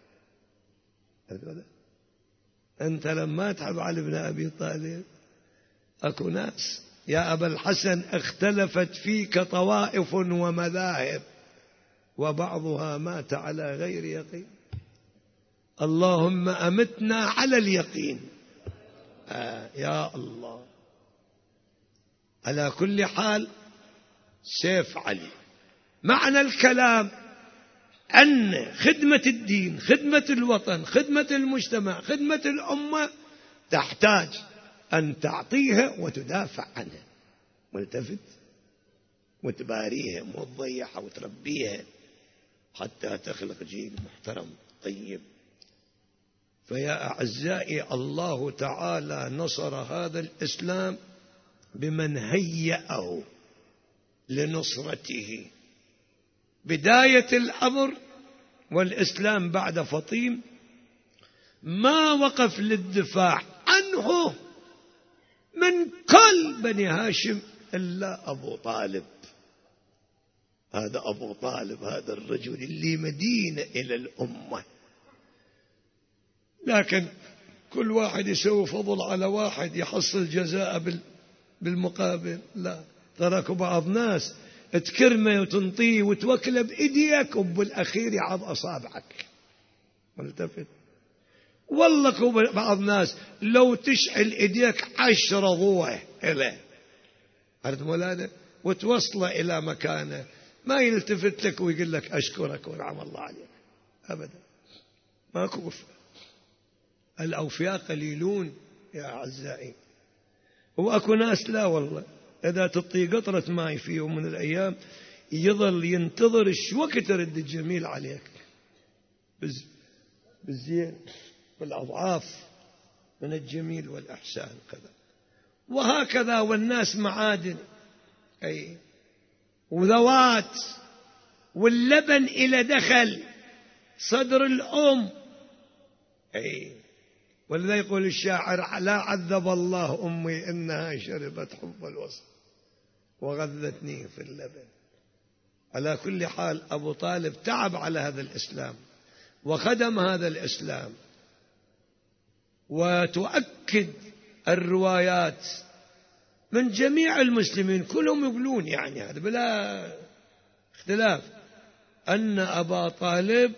أنت لما تحب علي بن أبي طالب أكو ناس يا أبا الحسن اختلفت فيك طوائف ومذاهب وبعضها مات على غير يقين. اللهم أمتنا على اليقين. آه يا الله. على كل حال سيف علي. معنى الكلام أن خدمة الدين، خدمة الوطن، خدمة المجتمع، خدمة الأمة تحتاج أن تعطيها وتدافع عنها، ملتفت وتباريها وتضيعها وتربيها حتى تخلق جيل محترم طيب. فيا أعزائي الله تعالى نصر هذا الإسلام بمن هيأه لنصرته. بداية الأمر والإسلام بعد فطيم ما وقف للدفاع عنه من كل بني هاشم إلا أبو طالب. هذا أبو طالب، هذا الرجل اللي مدينة إلى الأمة. لكن كل واحد يسوي فضل على واحد يحصل جزاء بالمقابل. لا، تراك بعض ناس تكرمه وتنطيه وتوكله بإيديك وبالأخير يعض أصابعك. ملتفت. والله بعض ناس لو تشعل إيديك عشرة ضوء إليه، عرفت مولانا، وتوصله إلى مكانه ما يلتفت لك ويقول لك أشكرك ونعم الله عليك أبدا. ماكو وفاء. الأوفياء قليلون يا أعزائي. وأكو ناس لا والله إذا تطي قطرة ماء في يوم من الأيام يظل ينتظر شوك ترد الجميل عليك بالزين والأضعاف من الجميل والإحسان كذا. وهكذا والناس معادن أي وذوات، واللبن إلى دخل صدر الأم أي ولذا يقول الشاعر: لا عذب الله أمي إنها شربت حب الوصل وغذتني في اللبن. على كل حال أبو طالب تعب على هذا الإسلام وخدم هذا الإسلام، وتؤكد الروايات من جميع المسلمين كلهم يقولون يعني هذا بلا اختلاف أن أبا طالب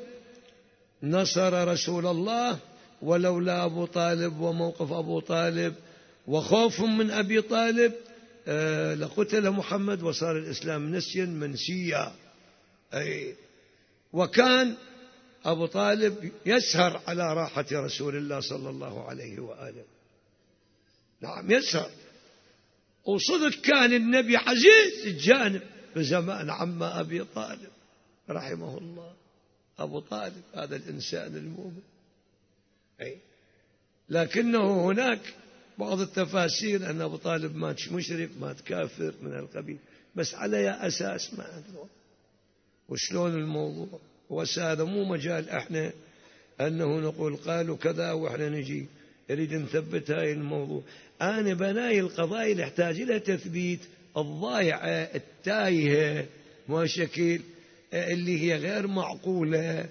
نصر رسول الله، ولولا أبو طالب وموقف أبو طالب وخوف من أبي طالب آه لقتل محمد وصار الإسلام نسيا منسيا. أي وكان أبو طالب يسهر على راحة رسول الله صلى الله عليه وآله. نعم يسهر، وصدق كان النبي عزيز الجانب بزمان عم أبي طالب رحمه الله. أبو طالب هذا الإنسان المؤمن. أي لكنه هناك بعض التفاسير أن أبو طالب مات مشرك، مات كافر من القبيل، بس على أي أساس ما أدري وشلون الموضوع. وهذا مو مجال احنا أنه نقول قالوا كذا وإحنا نجي نريد نثبت هاي الموضوع. أنا بناي القضايا اللي يحتاج لها تثبيت، الضايعة التايهة ما شكل اللي هي غير معقولة،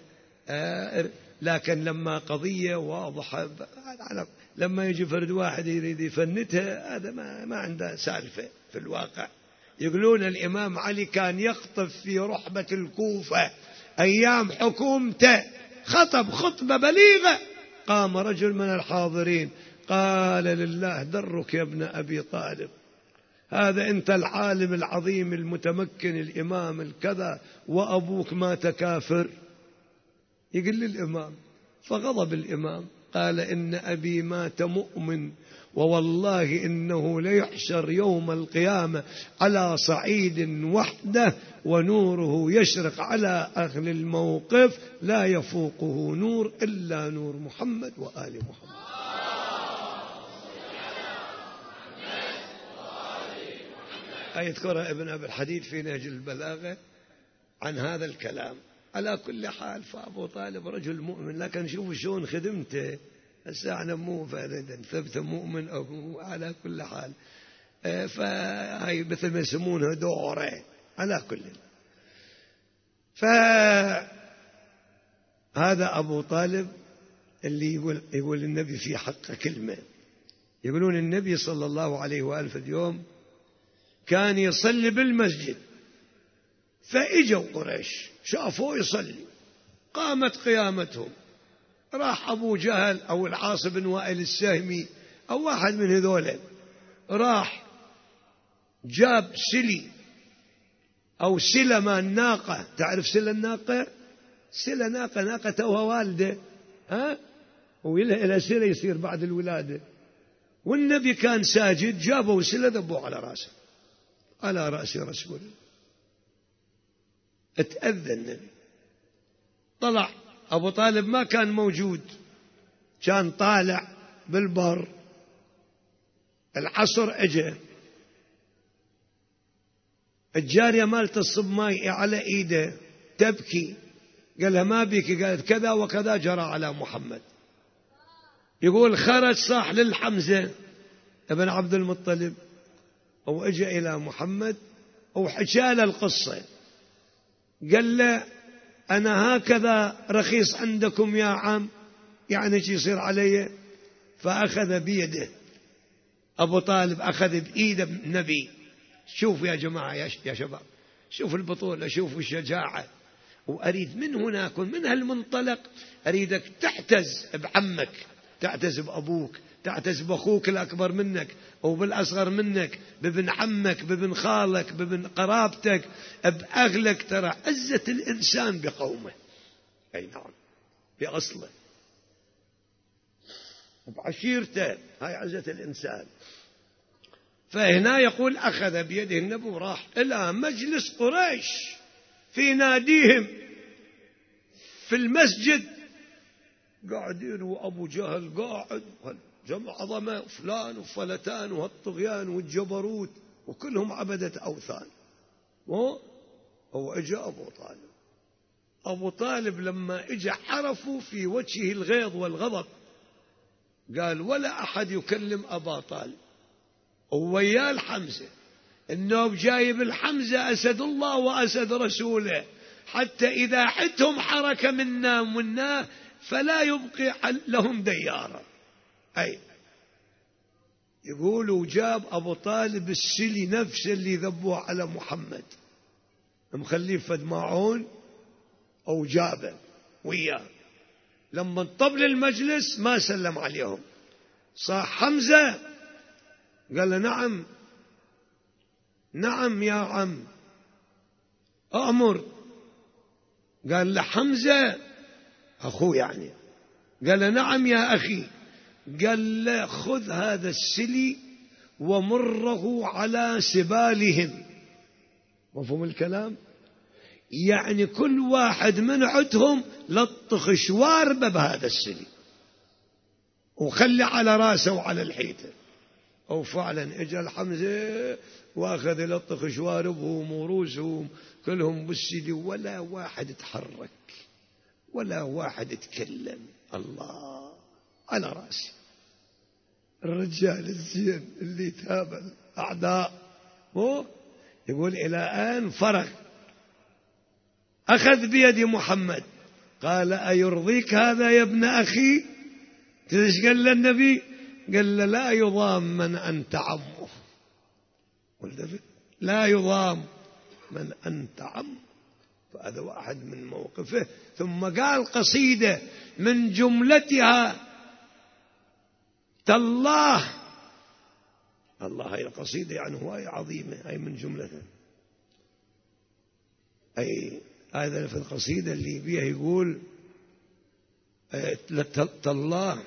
لكن لما قضية واضحة لما يجي فرد واحد يريد يفنتها هذا ما, ما عنده سالفة في الواقع. يقولون الإمام علي كان يخطب في رحبة الكوفة أيام حكومته، خطب خطبة بليغة، قام رجل من الحاضرين قال: لله درك يا ابن أبي طالب، هذا أنت العالم العظيم المتمكن الإمام الكذا وأبوك مات كافر. يقول للإمام، فغضب الإمام قال: إن أبي مات مؤمن، ووالله إنه ليحشر يوم القيامة على صعيد وحده ونوره يشرق على أهل الموقف لا يفوقه نور إلا نور محمد وآل محمد. يذكرها ابن أبي الحديد في نهج البلاغة عن هذا الكلام. على كل حال فأبو طالب رجل مؤمن، لكن شوفوا شلون خدمته. هسه احنا مو فردا ثبت مؤمن أو على كل حال، فهي مثل ما يسمونها دوره. على كل فهذا أبو طالب اللي يقول يقول النبي في حق كلمة. يقولون النبي صلى الله عليه وآله في اليوم كان يصلي بالمسجد، فإجوا قريش شافوه يصلي، قامت قيامتهم. راح أبو جهل أو العاص بن وائل السهمي أو واحد من هذول، راح جاب سلي أو سلة الناقة. تعرف سلة الناقة؟ سلة ناقة، ناقة توها والده، ها، وإلى سلة يصير بعد الولادة. والنبي كان ساجد، جابوا سلة ذبوه على رأسه، على رأس رسول الله. اتأذى النبي، طلع أبو طالب ما كان موجود، كان طالع بالبر. العصر اجى، الجارية مالت الصب ماي على ايده تبكي، قالها ما بيك؟ قالت كذا وكذا جرى على محمد. يقول خرج صاح للحمزة ابن عبد المطلب أو اجى إلى محمد أو حكى له القصة، قال له: أنا هكذا رخيص عندكم يا عم، يعني شي يصير علي؟ فأخذ بيده أبو طالب، أخذ بإيده النبي. شوفوا يا جماعة يا شباب، شوفوا البطولة، شوفوا الشجاعة. وأريد من هناك من هالمنطلق أريدك تعتز بعمك، تعتز بأبوك، تعتز بأخوك الأكبر منك أو بالأصغر منك، بابن عمك، بابن خالك، بابن قرابتك، بأهلك. ترى عزة الإنسان بقومه، أي نعم، بأصله وبعشيرته، هاي عزة الإنسان. فهنا يقول أخذ بيده النبي وراح إلى مجلس قريش في ناديهم في المسجد، قاعدين وأبو جهل قاعد، جمع عظمة، وفلان وفلتان وهالطغيان والجبروت، وكلهم عبدة أوثان. هو اجى أبو طالب. أبو طالب لما اجى عرفوا في وجهه الغيظ والغضب، قال ولا أحد يكلم أبا طالب ووياه الحمزة، النوب جايب الحمزة أسد الله وأسد رسوله، حتى إذا حتهم حركة منا ومنا فلا يبقي لهم ديارا. أي يقولوا جاب أبو طالب السلي نفسه اللي ذبوه على محمد، مخليه فد ماعون أو جابه وياه، لما انطبل المجلس ما سلم عليهم، صاح حمزة قال له نعم نعم يا عم أأمر. قال له حمزة أخوه يعني، قال له نعم يا أخي. قال له خذ هذا السلي ومره على سبالهم. مفهوم الكلام؟ يعني كل واحد من عدهم لطخ شواربه بهذا السلي وخلي على راسه وعلى الحيطة. وفعلا اجى الحمزة واخذ يلطخ شواربهم ورؤوسهم كلهم بالسلي، ولا واحد تحرك ولا واحد تكلم. الله على راسي الرجال الزين اللي تابع الأعداء. مو يقول إلى آن فرغ، أخذ بيد محمد قال أيرضيك هذا يا ابن أخي؟ ايش قال له النبي؟ قال له لا يضام من أنت عمه، لا يضام من أنت عمه. فهذا واحد من موقفه. ثم قال قصيدة من جملتها تالله. الله هاي القصيدة يعني هواية عظيمة، هاي من جملتها. أي هذا في القصيدة اللي بيها يقول تالله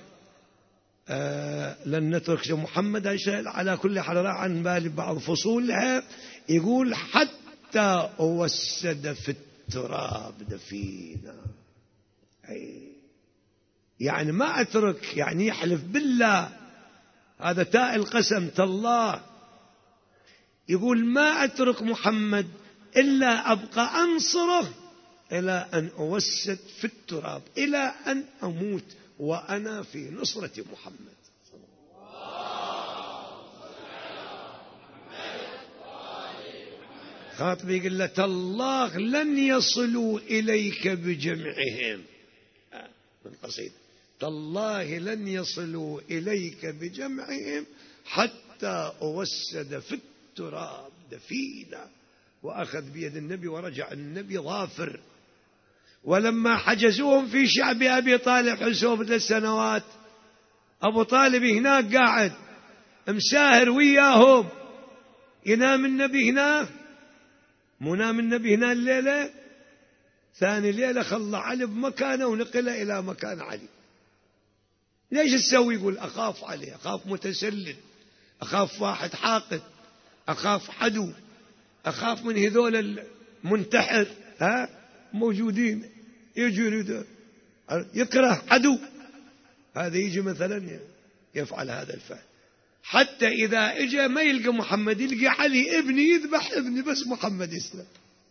لن نترك محمد. على كل حال راح عن بالي بعض فصولها، يقول حتى أوسد في التراب دفينا. أي يعني ما أترك، يعني يحلف بالله، هذا تاء القسم تالله. يقول ما أترك محمد إلا أبقى أنصره إلى أن أوسد في التراب، إلى أن أموت وأنا في نصرة محمد. خاطب يقول له تالله لن يصلوا إليك بجمعهم. من قصيدة تالله لن يصلوا إليك بجمعهم حتى أوسد في التراب دفينا. وأخذ بيد النبي ورجع النبي ظافر. ولما حجزوهم في شعب أبي طالب حسوب ثلاث سنوات، أبو طالب هناك قاعد مساهر وياهم، ينام النبي هنا، مو نام النبي هنا الليلة، ثاني ليلة خلى علي بمكانه ونقله إلى مكان علي. ليش تسوي؟ يقول أخاف عليه، أخاف متسلل، أخاف واحد حاقد، أخاف عدو، أخاف من هذول المنتحر ها موجودين يجي يريد يكره عدو، هذا يجي مثلا يفعل هذا الفعل. حتى إذا إجا ما يلقى محمد، يلقى علي ابني يذبح ابني بس محمد يسلم.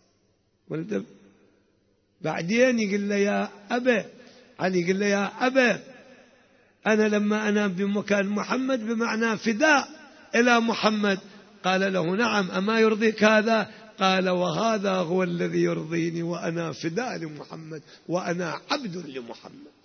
بعدين يقول له يا أبا، علي يقول له يا أبا أنا لما أنام بمكان محمد بمعنى فداء إلى محمد. قال له نعم أما يرضيك هذا؟ قال وهذا هو الذي يرضيني، وأنا فداء لمحمد وأنا عبد لمحمد.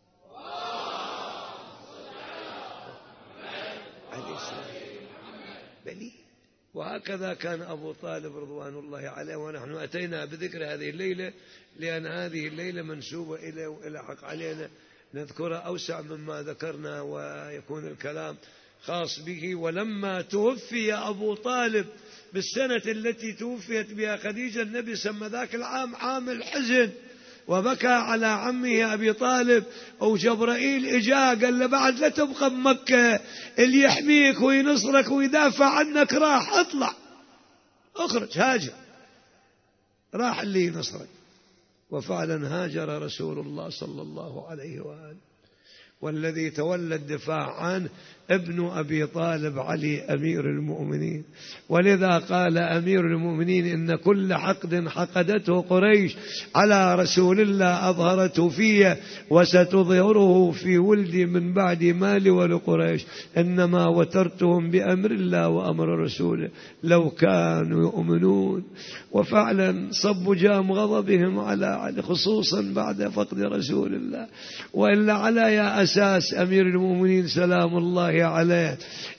بلي. وهكذا كان أبو طالب رضوان الله عليه. ونحن أتينا بذكر هذه الليلة لأن هذه الليلة منسوبة إليه وإلى حق علينا نذكرها أوسع مما ذكرنا ويكون الكلام خاص به. ولما توفي أبو طالب بالسنة التي توفيت بها خديجة، النبي سمى ذاك العام عام الحزن، وبكى على عمه أبي طالب. وجبرائيل إجا قال له بعد لا تبقى بمكة، اللي يحميك وينصرك ويدافع عنك راح، اطلع اخرج هاجر. راح اللي ينصرك. وفعلا هاجر رسول الله صلى الله عليه وآله، والذي تولى الدفاع عنه ابن أبي طالب علي أمير المؤمنين. ولذا قال أمير المؤمنين إن كل حقد حقدته قريش على رسول الله أظهرته فيه وستظهره في ولدي من بعد مالي ولقريش، إنما وترتهم بأمر الله وأمر رسوله لو كانوا يؤمنون. وفعلا صب جام غضبهم على علي خصوصا بعد فقد رسول الله. وإلا على يا أساس أمير المؤمنين سلام الله عليه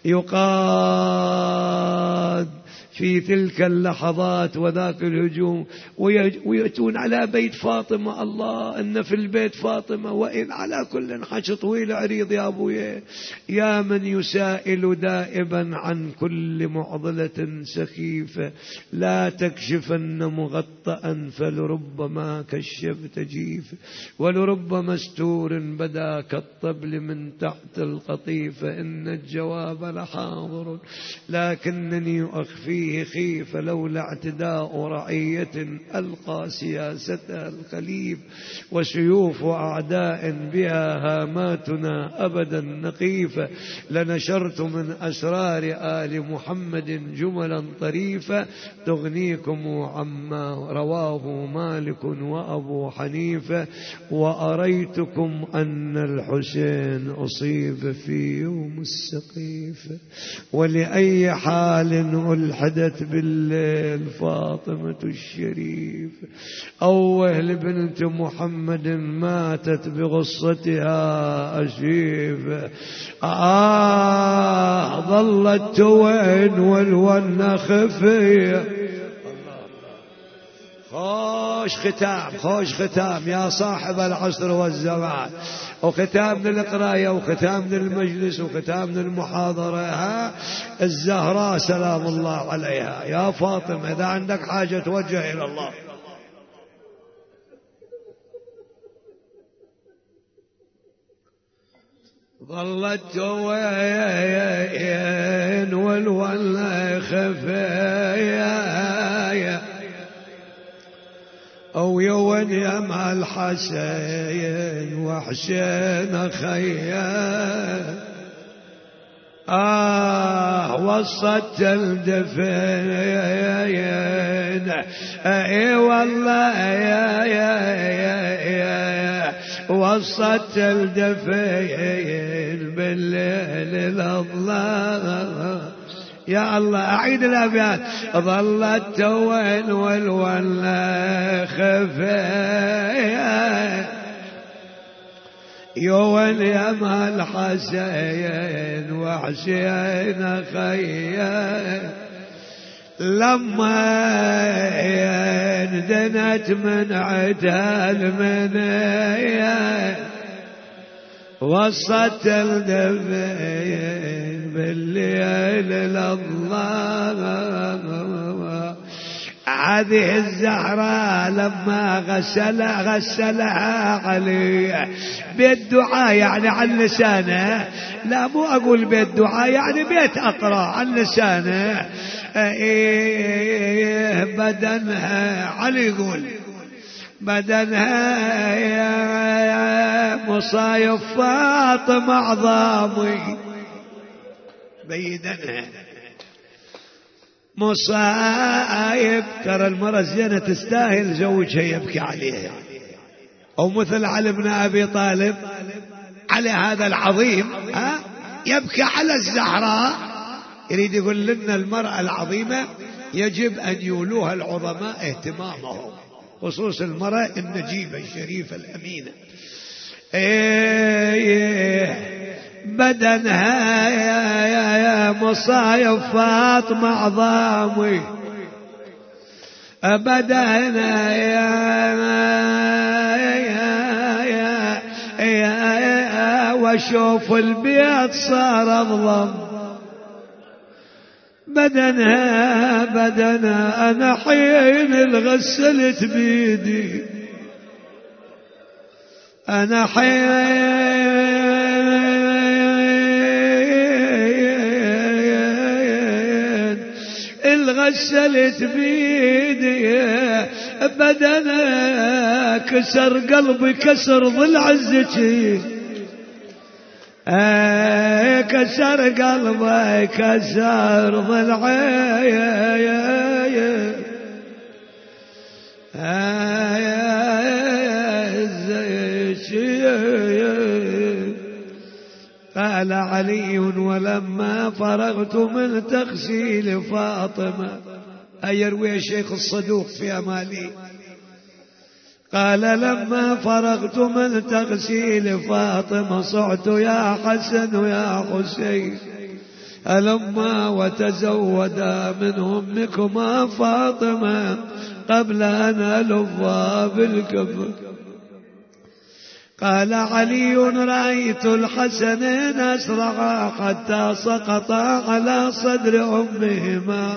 يقاد في تلك اللحظات وذاك الهجوم ويأتون على بيت فاطمة. الله إن في البيت فاطمة. وإن على كل حج طويل عريض يا أبويا، يا من يسائل دائبا عن كل معضلة سخيفة لا تكشفن مغطأ فلربما كشفت جيف ولرب مستور بدا كالطبل من تحت القطيفة. إن الجواب لحاضر لكنني أخفيه خيف لولا اعتداء رعية ألقى سياستها الخليف وسيوف أعداء بها هاماتنا أبدا نقيفة. لنشرت من أسرار آل محمد جملا طريفة تغنيكم عما رواه مالك وأبو حنيفة. وأريتكم أن الحسين أصيب في يوم السقيفة ولأي حال ألحد بالليل فاطمة الشريف. أوه لبنت محمد ماتت بغصتها أشيفة. آه ظلت توين والون خفية. خوش ختام خوش ختام يا صاحب العصر والزمان، وختام للقراية وختام للمجلس وختام للمحاضرة. ها الزهراء سلام الله عليها. يا فاطمة إذا عندك حاجة توجه إلى الله. ظلت وين والولا خفايا أو يوان يا مع الحسين وحسين خيا. آه وصلت الدفين اي والله يا يا يا وصلت الدفين بالليل الأظلام. يا الله أعيد الأبيات. ظلت توين والولا خفايا يوان يا مال حسين وحسين خيا. لما دنت من عتال منيا وصلت الدفين بالليل الأظلام. هذه الزهراء لما غسلها غسلها علي بالدعاء يعني عن لسانه. لا مو أقول بالدعاء يعني بيت أقرأ عن لسانه. إيه بدنها علي يقول بدنها يا مصايف فاطمة عظامي بيدنها مصايب. ترى المرأة الزينة تستاهل زوجها يبكي عليها. أو مثل علي بن أبي طالب على هذا العظيم ها يبكي على الزهراء. يريد يقول لنا المرأة العظيمة يجب أن يولوها العظماء اهتمامهم، خصوص المرأة النجيبة الشريفة الأمينة. إيه بدنها يا يا يا مصايب فاطمة عظامي بدنها يا يا يا يا يا واشوف البيت صار أظلم. بدنها بدنها أنا حين الغسلت بيدي أنا حين الغسلت بيدي بدنا كسر قلبي كسر ضلع الزكي. كسر قلبي كسر ضلعي قال علي ولما فرغت من تغسيل فاطمة، أيروي الشيخ الصدوق في أمالي، قال لما فرغت من تغسيل فاطمة صعت يا حسن ويا حسين هلما وتزودا من أمكما فاطمة قبل أن ألفا بالكفر. قال علي رأيت الحسنين أسرعا حتى سقطا على صدر أمهما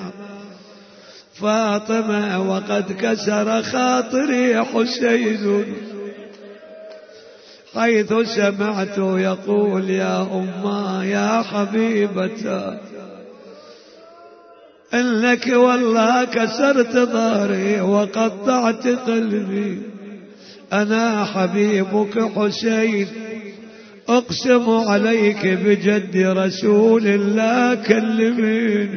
فاطمة وقد كسر خاطري حسين، حيث سمعت يقول يا أما يا حبيبتا إنك والله كسرت ظهري وقطعت قلبي، أنا حبيبك حسين أقسم عليك بجد رسول الله كلميني.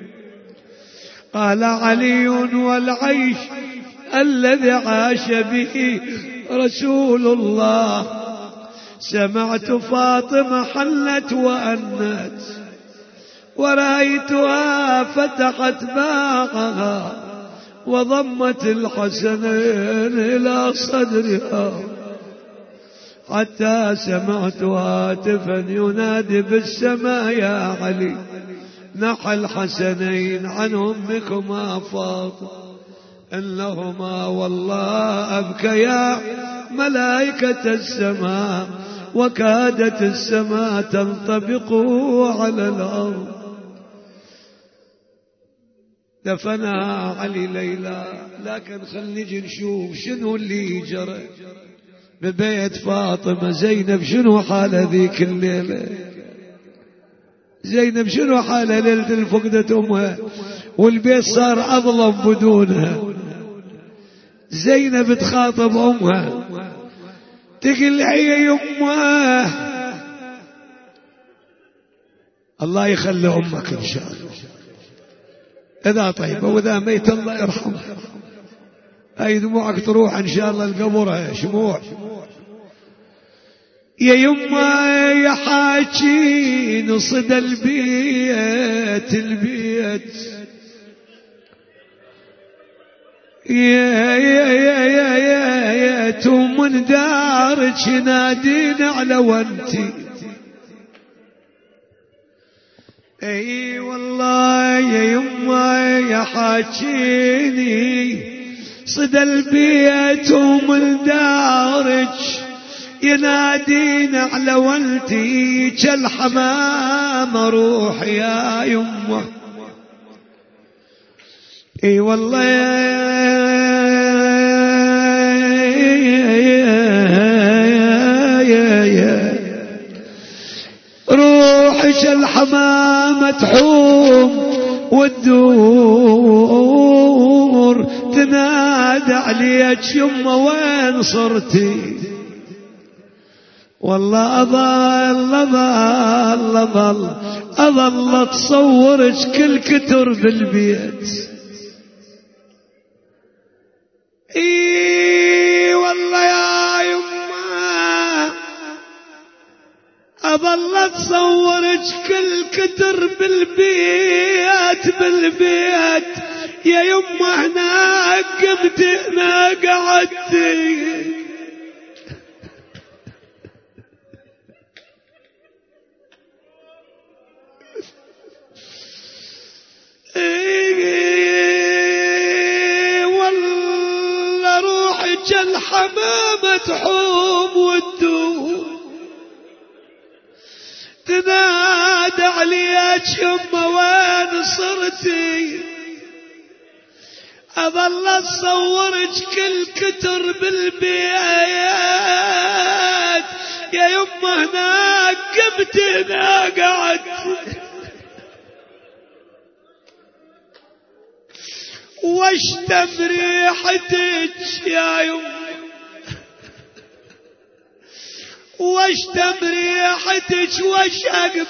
قال علي والعيش الذي عاش به رسول الله سمعت فاطمة حلت وأنت ورأيتها فتحت باغها وضمت الحسنين إلى صدرها حتى سمعت هاتفا ينادي بالسماء يا علي نحى الحسنين عن أمكما فاطمة إنهما والله أبكيا ملائكة السماء وكادت السماء تنطبق على الأرض. دفنها علي ليلى، لكن خل نجي نشوف شنو اللي جرى ببيت فاطمة. زينب شنو حالة ذيك الليلة؟ زينب شنو حالة ليلة الفقدة أمها والبيت صار أظلم بدونها؟ زينب تخاطب أمها تقول يا يمه الله يخلي أمك إن شاء الله إذا طيبة وإذا ميت الله يرحمها. هاي دموعك تروح إن شاء الله القبر شموع. يا يما يا حاجين صدى البيت البيت يا يا يا يا يا يا تومن دارك نادين على وانتي. اي والله يا يما يا حاجيني صدى البيت ومن دارك ينادين على ولتي كالحمام روح يا يمه. اي والله يا يا يا روحش الحمام تحوم والدور تنادى عليك يمه وين صرتي. والله أظل أظل أظل أظل أتصورك كل كتر بالبيت. إي والله يا يما أظل أتصورك كل كتر بالبيت بالبيت يا يما هناك قمت هنا قعدتي. إيه والله روحك الحمامة تحوم والدور تنادى عليك يما وين صرتي. أظل أتصورك كل كتر بالبيت يا يما هناك قمت هنا قعدت. واشتم ريحتك يا يم واشتم ريحتك واشق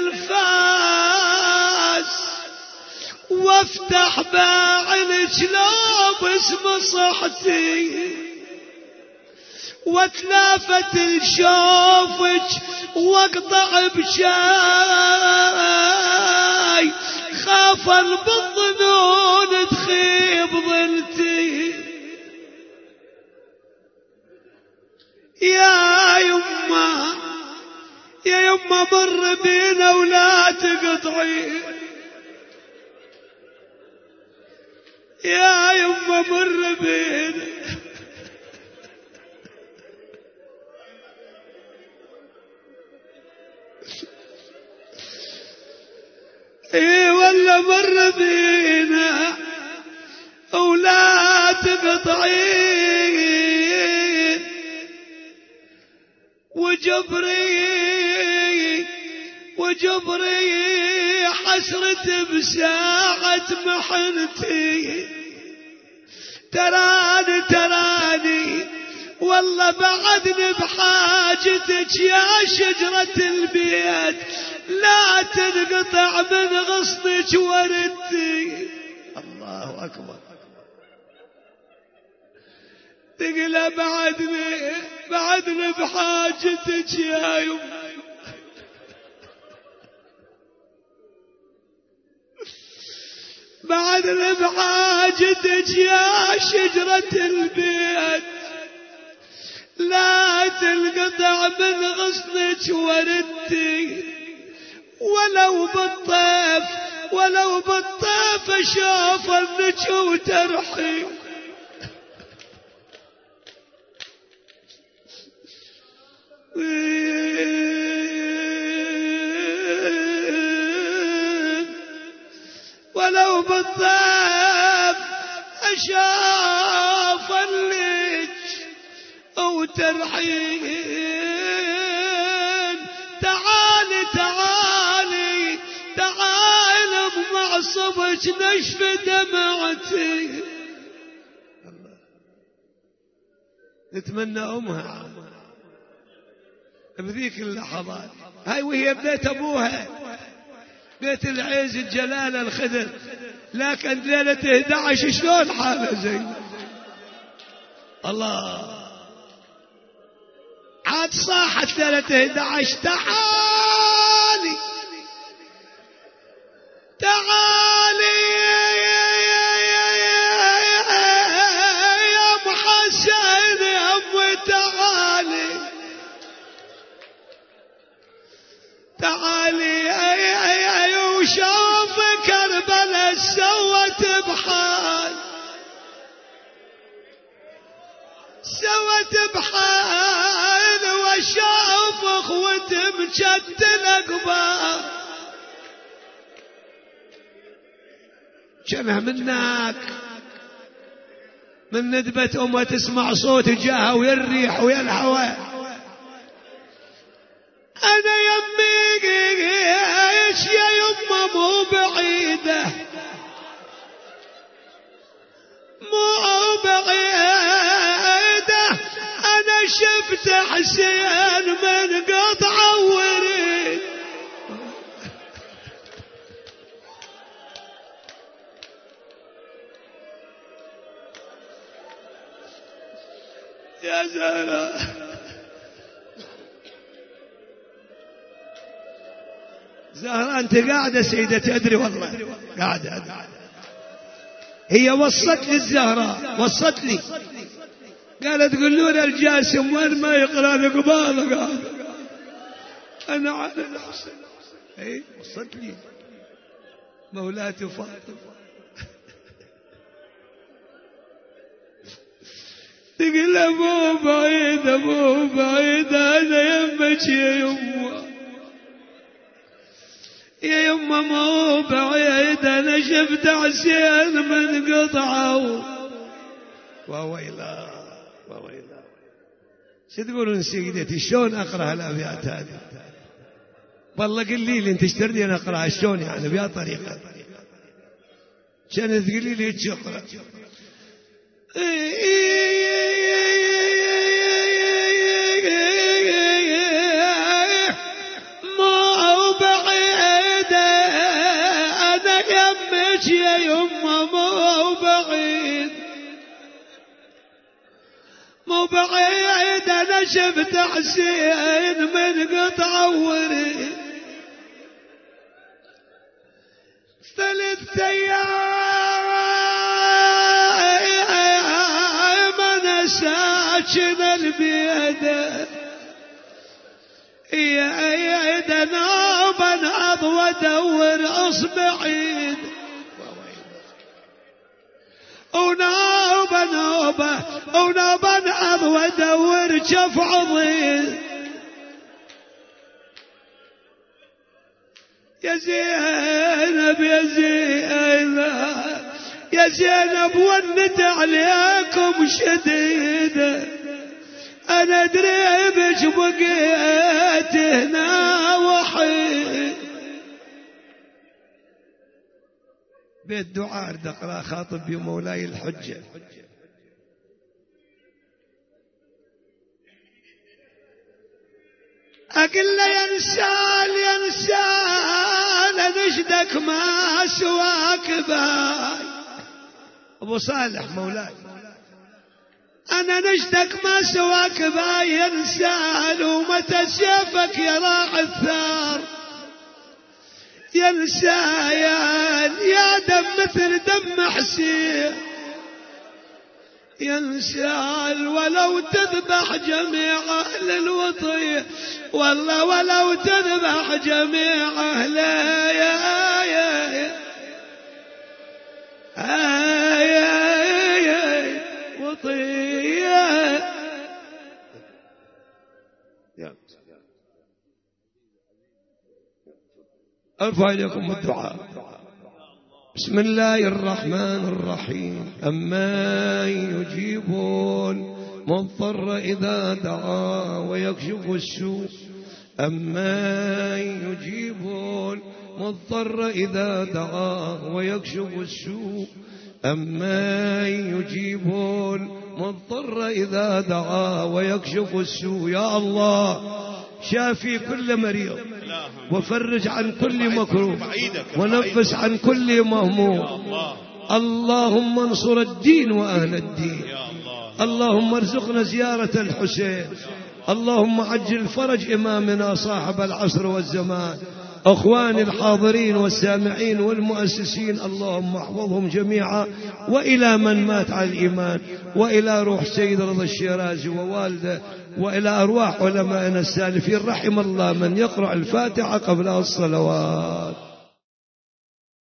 بالانفاس وافتح باعنك لو باسم صحتي واتلافت لشوفك واقطع بشاي خافا بالظنون تخيب ظلتي يا يما يا يما مر بينا ولا تقطعي يا يما مر بينا اي والله مر بينا ولا تقطعين وجبري وجبري حسرة بساعة محنتي تراني تراني والله بعدني بحاجتك يا شجرة البيت لا تنقطع من غصنك وردتي الله أكبر تقول بعدني بعدني بحاجتك يا يم بعدني بحاجتك يا شجرة البيت لا تنقطع من غصنك وردتي ولو بالطيف ولو بالطيف اشوف انك وترحي ولو بالطيف اشوف انك وترحين تعالي تعالي تعالي بمعصبك نشف دمعتي نتمنى أمها بذيك اللحظات هاي وهي ببيت أبوها بيت العز الجلال الخدر لكن ليلة إحدى عشر شلون حالة زين الله عاد صاحت ليلة إحدى عشر تعالي تعالي يا محسن يا أمي تعالي تعالي وشوف كربلاء سوت بحال سوت بحال وشوف اخوتي مجدل اقبال شنه منك من ندبة امه تسمع صوت جاها ويا الريح ويا الهواء انا يمي ايش يا يمه مو بعيده مو بعيده انا شفت حسين من قطعه وريد يا زهراء زهراء انت قاعدة سيدة تدري والله قاعدة هي وصت لي الزهراء وصت لي قالت تقولون الجاسم وين ما يقرأ لقباله قال انا على الحسن اي وصت لي مولاتي فاطمة تقول مو بعيد مو بعيد انا يمك يا يمه يا يمه مو بعيد انا شفت حسين من قطعه وويلا وويلا شو تقولون سيدتي شلون اقرا الابيات هذه والله قل لي انت اشترني انا اقراها شلون يعني بيا طريقه كانت تقولي لي اقرا يما مو بعيد مو بعيد أنا شفت حسين من قطع وريد ثلاث أيام أنا ساكن البيدة يا عيد نوبة نعض وادور اصبعين ونوبة نوبة ونوبة نعض وادور جف عضيد يا زينب يا زينب يا زينب ونت عليكم شديدة أنا أدري بش بقيت هنا وحيد بيت دعاء دقرا خاطب بمولاي الحجة أقل له يا نسال يا نسال نشدك ما سواك باي أبو صالح مولاي أنا نشتك ما سواك باي ينسال ومتى سيفك يا راح الثار ينسال يا دم مثل دم حسين ينسال ولو تذبح جميع أهل الوطية والله ولو تذبح جميع أهل يا يا يا يا وطية أرفع إليكم الدعاء. بسم الله الرحمن الرحيم. أما يجيبون مضطر إذا دعا ويكشف السوء أما يجيبون مضطر إذا دعا ويكشف السوء أما يجيبون مضطر إذا دعا ويكشف السوء. يا الله شافي كل مريض وفرج عن كل مكروه ونفس عن كل مهموم. اللهم انصر الدين وأهل الدين. اللهم ارزقنا زيارة الحسين. اللهم عجل فرج إمامنا صاحب العصر والزمان. أخواني الحاضرين والسامعين والمؤسسين اللهم احفظهم جميعا، وإلى من مات على الإيمان، وإلى روح سيد رضا الشيرازي ووالده، وإلى أرواح علمائنا السالفين. رحم الله من يقرأ الفاتحة قبل الصلوات.